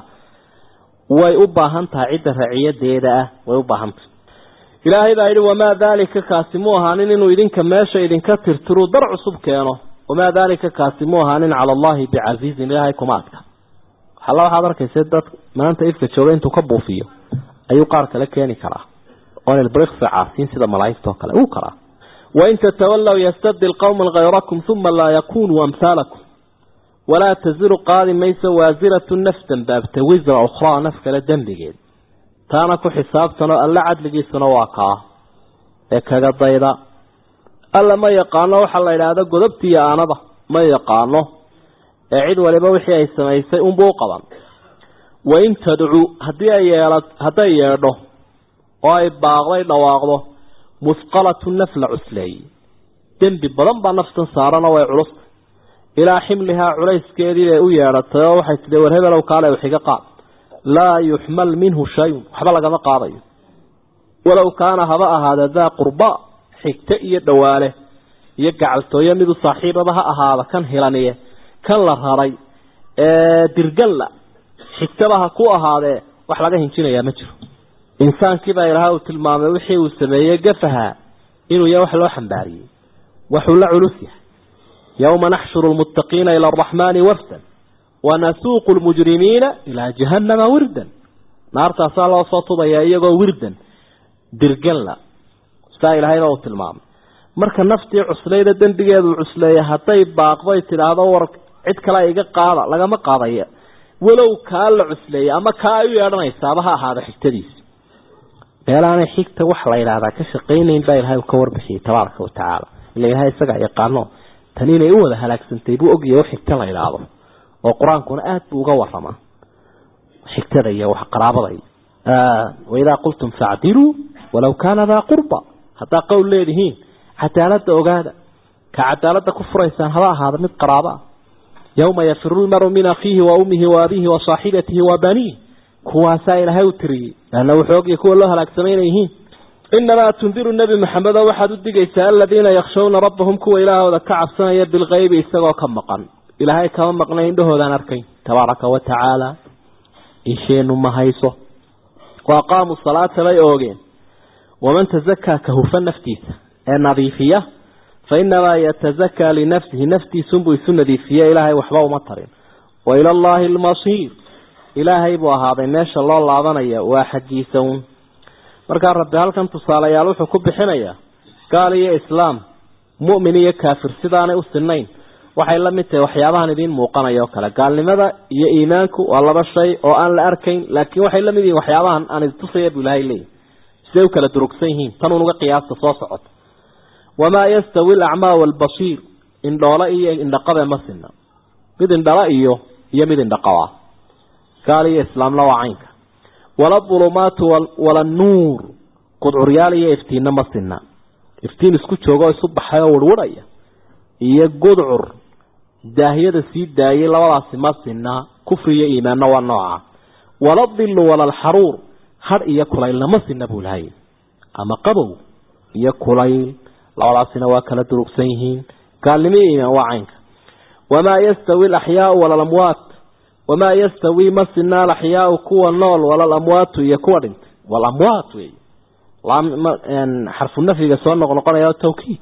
ويؤبا هنتها عدة رعية ديدة ويؤبا هنت إلى هذا وما ذلك كاسموها إنه إذن كماشا إذن كتر ترو درع عصب كانوا وما ذلك كاسموها على الله بعزيز إلهيكم أتك الله حضرك يسدد ما أنت إفك تشوفين تكبوا فيه أيو قارك لك يعني كراه وأنا البريخ في عاصين سيدا ملايك توكل أو كراه وإن تتولوا يستبدل قوم غيركم ثم لا يكونوا أمثالكم ولا تزر قادم ميس وازرة نفسا بابت وزر أخرى نفك للدم بجيد تانكو حساب سنو ألا عدل سنو واقع إكا قضيدا ألا ما يقانو وحلا إلى هذا قدبتي يا أنضا ما يقانو أعيد ولبا وحي أي سميسي أنبوقضا وإن تدعو هدي يرده وأي باغضي نواغضه مثقلة النفل عسلي دنبي بضنبا نفسا سارنا ويعرص إلى حملها عريس كيدي ويارت وحي تدور هذا لو قال يحيق قاد لا يحمل منه شيء حبلغ ما قاضي ولو كان هباء هذا ذا قرباء حكتئي الدواله يقعل يمد صاحبه هذا كان هلانيه كان لهاري درقلا حكتبها كو هذا wax laga hinjinaya ma jiro insaankii baa ilaahay tilmaamay wixii uu sameeyay gafaha inuu yahay wax loo xambaariyay wuxuu la culus yahay yawma nahshuru almuttaqiina ila arrahmani wafdan wa nasuuqu almujrimiina ila jahannama wirdan naarta sala soo tudaya iyagoo wirdan dirgalla saa ilaahay baa tilmaamay marka naftii cuslayda dambigeedu cusleeya haday baaqday tiraado war cid kale iga qaada lagama qaadayo walow kaal cusleeya ama kaayu yeedhanaysaaba ha ahaado xigtadiis beelaana xigta wax la yiraahdo ka shaqeynay baa ilaahay ka warbixiyay tabaaraka wa taala ilaahay isaga yaqaano tan inay u wada halaagsantay buu ogyahay wax xigta la yiraahdo oo quraankuna aad buu uga warrama xigtada iyo wax qaraabada wa ila qultum fa'dilu walaw kana dha qurba hatta qawl leedihiin cadaalada ogaada ka cadaalada ku furaysan haba ahaado mid qaraaba يوم يفر المرء من أخيه وأمه وأبيه وصاحبته وبنيه كواسا إلى هوتري لأنه حوق يكون الله لك سمينيه إنما تنذر النبي محمد وحد الدقيس الذين يخشون ربهم كوا إله وذا كعب سنة بالغيب يستغوا كم مقن إلهي كم مقن عنده ذا نركي تبارك وتعالى إشين ما هيصه وأقاموا الصلاة لا يوجين ومن تزكى كهوف النفتيس النظيفية فإنما يتزكى لنفسه نفتي سنبو سنة ذيفية إلهي وحبه مطرين وإلى الله المصير إلهي بوهذا ما شاء الله العظنية واحد جيسون marka rabbi halkan tusaalayaal wuxuu ku bixinayaa gaal iyo islaam mu'min iyo kaafir sidaanay u sinayn waxay la mid tahay waxyaabahan idin muuqanayo kala gaalnimada iyo iimaanku waa laba shay oo aan la arkayn laakiin waxay la mid yihiin waxyaabahan aan istusay Ilaahay leeyahay sidoo kala durugsan yihiin tan uga qiyaasta soo socota wama yastawi al-a'ma wal-basir in doola iyo in dhaqada ma sinna mid in dhala iyo mid in dhaqawa gaal iyo islaam la wacaynka ولا الظلمات ولا النور قد عريالي افتين مصنا افتين اسكو جوغو يصبحايا وروريا iyo gudcur daahiyada si daayay labadaas masina kufriya iimaanna waa nooca wala dhillu wala alharur har iyo kulayl lama sinna buulhay ama qabow iyo kulayl labadaasina waa kala durugsan yihiin gaalnimada waa caynka wama yastawi alahyaa wala alamwaat وما يستوي مسنا الأحياء كوا النول ولا الأموات يكوا دنت والأموات حرف النفي جسون نقول يا التوكيد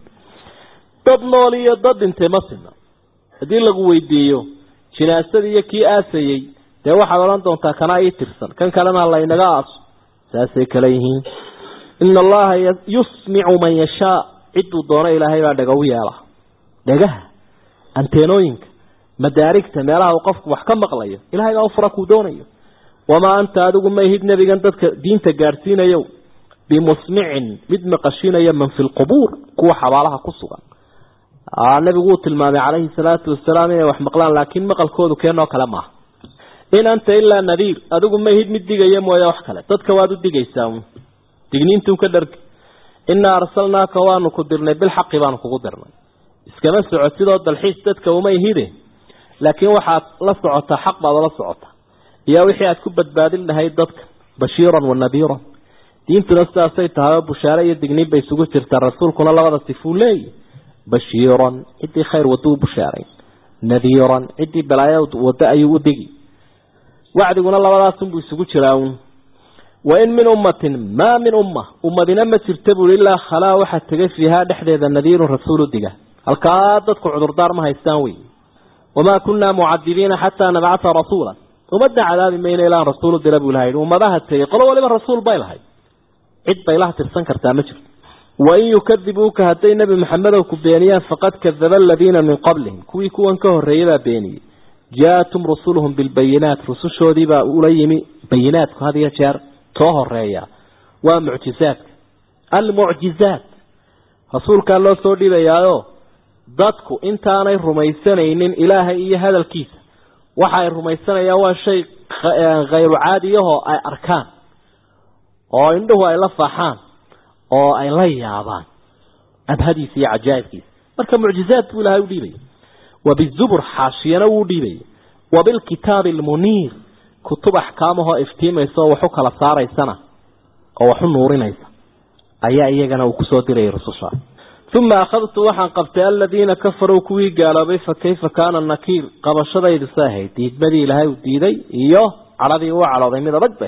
ضد نولي ضد انت مسنا دي لقوا يديو شناستي كي آسيي ده واحد ولا أنت كنا يترسل كان كلام الله ينقاص ساسي كليه إن الله يسمع من يشاء عدو دون إلهي بعد قوي الله دقه أنتينوينك مداركت ميلها وقفك وحكم مقليه إلهي أوفرك ودونيه وما أنت أدوك ما يهد نبي قندتك دين تقارسين يو بمسمع مد مقشين يمن في القبور كوا حوالها قصوا النبي قلت المامي عليه الصلاة والسلام وحمقلان لكن مقل كودو كينو كلامه إن أنت إلا نذير أدوك ما يهد مد ديقى يم ويا وحكلا تدكوادو ديقى يساون تقنين تنكدرك إنا أرسلناك وانو قدرنا بالحق وانو قدرنا إسكما سعودتي ضد الحيث تدك وما يهده لكن waxaad la socota xaq baad la socota iyo wixii aad ku badbaadin lahayd dadka bashiran wa nadiran diintuna saasay tahay bushaara iyo digniin bay isugu jirtaa rasuulkuna labada sifuulay bashiran idii khayr wadu bushaaray nadiran idii balaayo wada ayuu u digi wacdiguna labadaas uu isugu jiraan wa in min ummatin ma min ummadina ma tirtabu illa khala waxa tagay fiha dhaxdeeda nadiirun rasuulu diga halka dadku cudur daar ma haystaan way وما كنا معذبين حتى نبعث رسولا ومدى عذاب مين إلى رسول الدرب والهيد ومداها التيقل ولما الرسول بايلهاي عد بايلها ترسنكر تامجر وإن يكذبوك هاتي نبي محمد وكبيانيا فقد كذب الذين من قبلهم كوي كوان كهر ريبا بيني جاءتم رسولهم بالبينات رسول شوديبا أوليمي بينات هذه شهر طهر ريا ومعجزات المعجزات رسول كان الله سودي بيايو dadku intaanay rumaysanaynin ilaahay iyo hadalkiisa waxa ay rumaysanayaan waa shay غير caadi ah oo ay arkaan oo indhuhu ay la faaxaan oo ay la yaabaan abhadiisi iyo ajaayibkiisa marka mucjizaad buu ilaahay u dhiibay وبالزبر حاشينا u dhiibay وبالكتاب المنير كتب احكامه iftiimayso wuxuu kala saaraysana oo wuxuu nuurinaysa ayaa iyagana uu ku soo diray rasuusha ثم أخذت وحن قبت الذين كفروا كوي قالوا بي فكيف كان النكير قبشة يدساهي ديد بدي لهاي وديدي إيوه على ذي وعلى ذي ماذا رجبه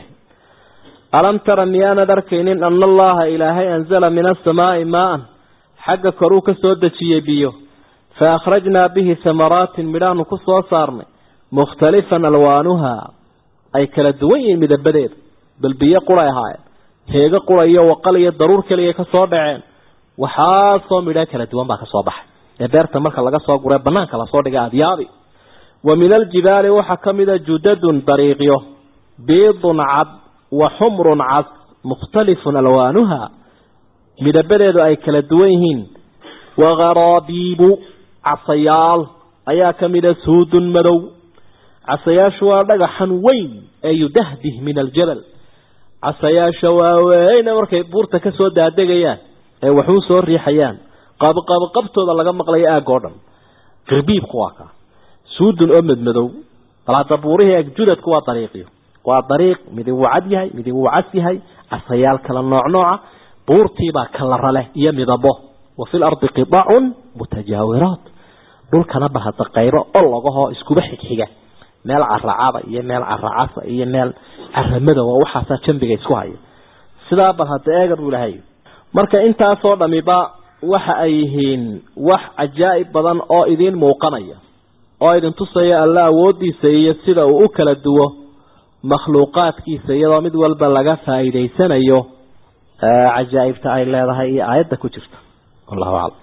ألم ترى ميانا دركين أن الله إلهي أنزل من السماء ماء حق كروك سودة يبيه فأخرجنا به ثمرات ملان كسوة صارنا مختلفا ألوانها أي كالدوين مدبدين بالبيا قرأي هاي هيغا قرأي وقلي الضرور كلي كسوة waxaa soo midha kala duwan baa ka soo baxay ee beerta marka laga soo guray banaanka la soo dhigay adiyaabi wa min aljibali waxa kamida judadun dariiqiyo beedun cad wa humrun cad mukhtalifun alwanuha midabadeedu ay kala duwan yihiin wa gharabibu asayal ayaa kamida suudun madow asayaashu waa dhagaxan weyn ee yudahdih min aljabal asayaashu waa weyn markay buurta ka soo daadegayaan وحو سو ريحيان qabtooda laga maqlay aagoodhan qirbiibku waa ka suudun madaw ala dabuurihi ajudadku waa dariiq mid uu cad yahay mid uu cas yahay asayaal kala nooc buurtii baa kala rale iyo midabo wa fil ardi qita'un mutajaawirat dhulkana bahada qaybo oo lagaho iskuba xigxiga meel caracada iyo meel caracasa iyo meel caramada waa waxa jambiga isku haya sida bahada eegar u lahayo marka intaas oo dhamiba waxa ay yihiin wax ajaa'ib badan oo idin muuqanaya oo idin tusaya Allah awoodiisa iyo sida uu u kala duwo makhluuqaadkiisa iyadoo mid walba laga faa'iideysanayo ajaa'ibta ay leedahay aayada ku jirta wallahu a'lam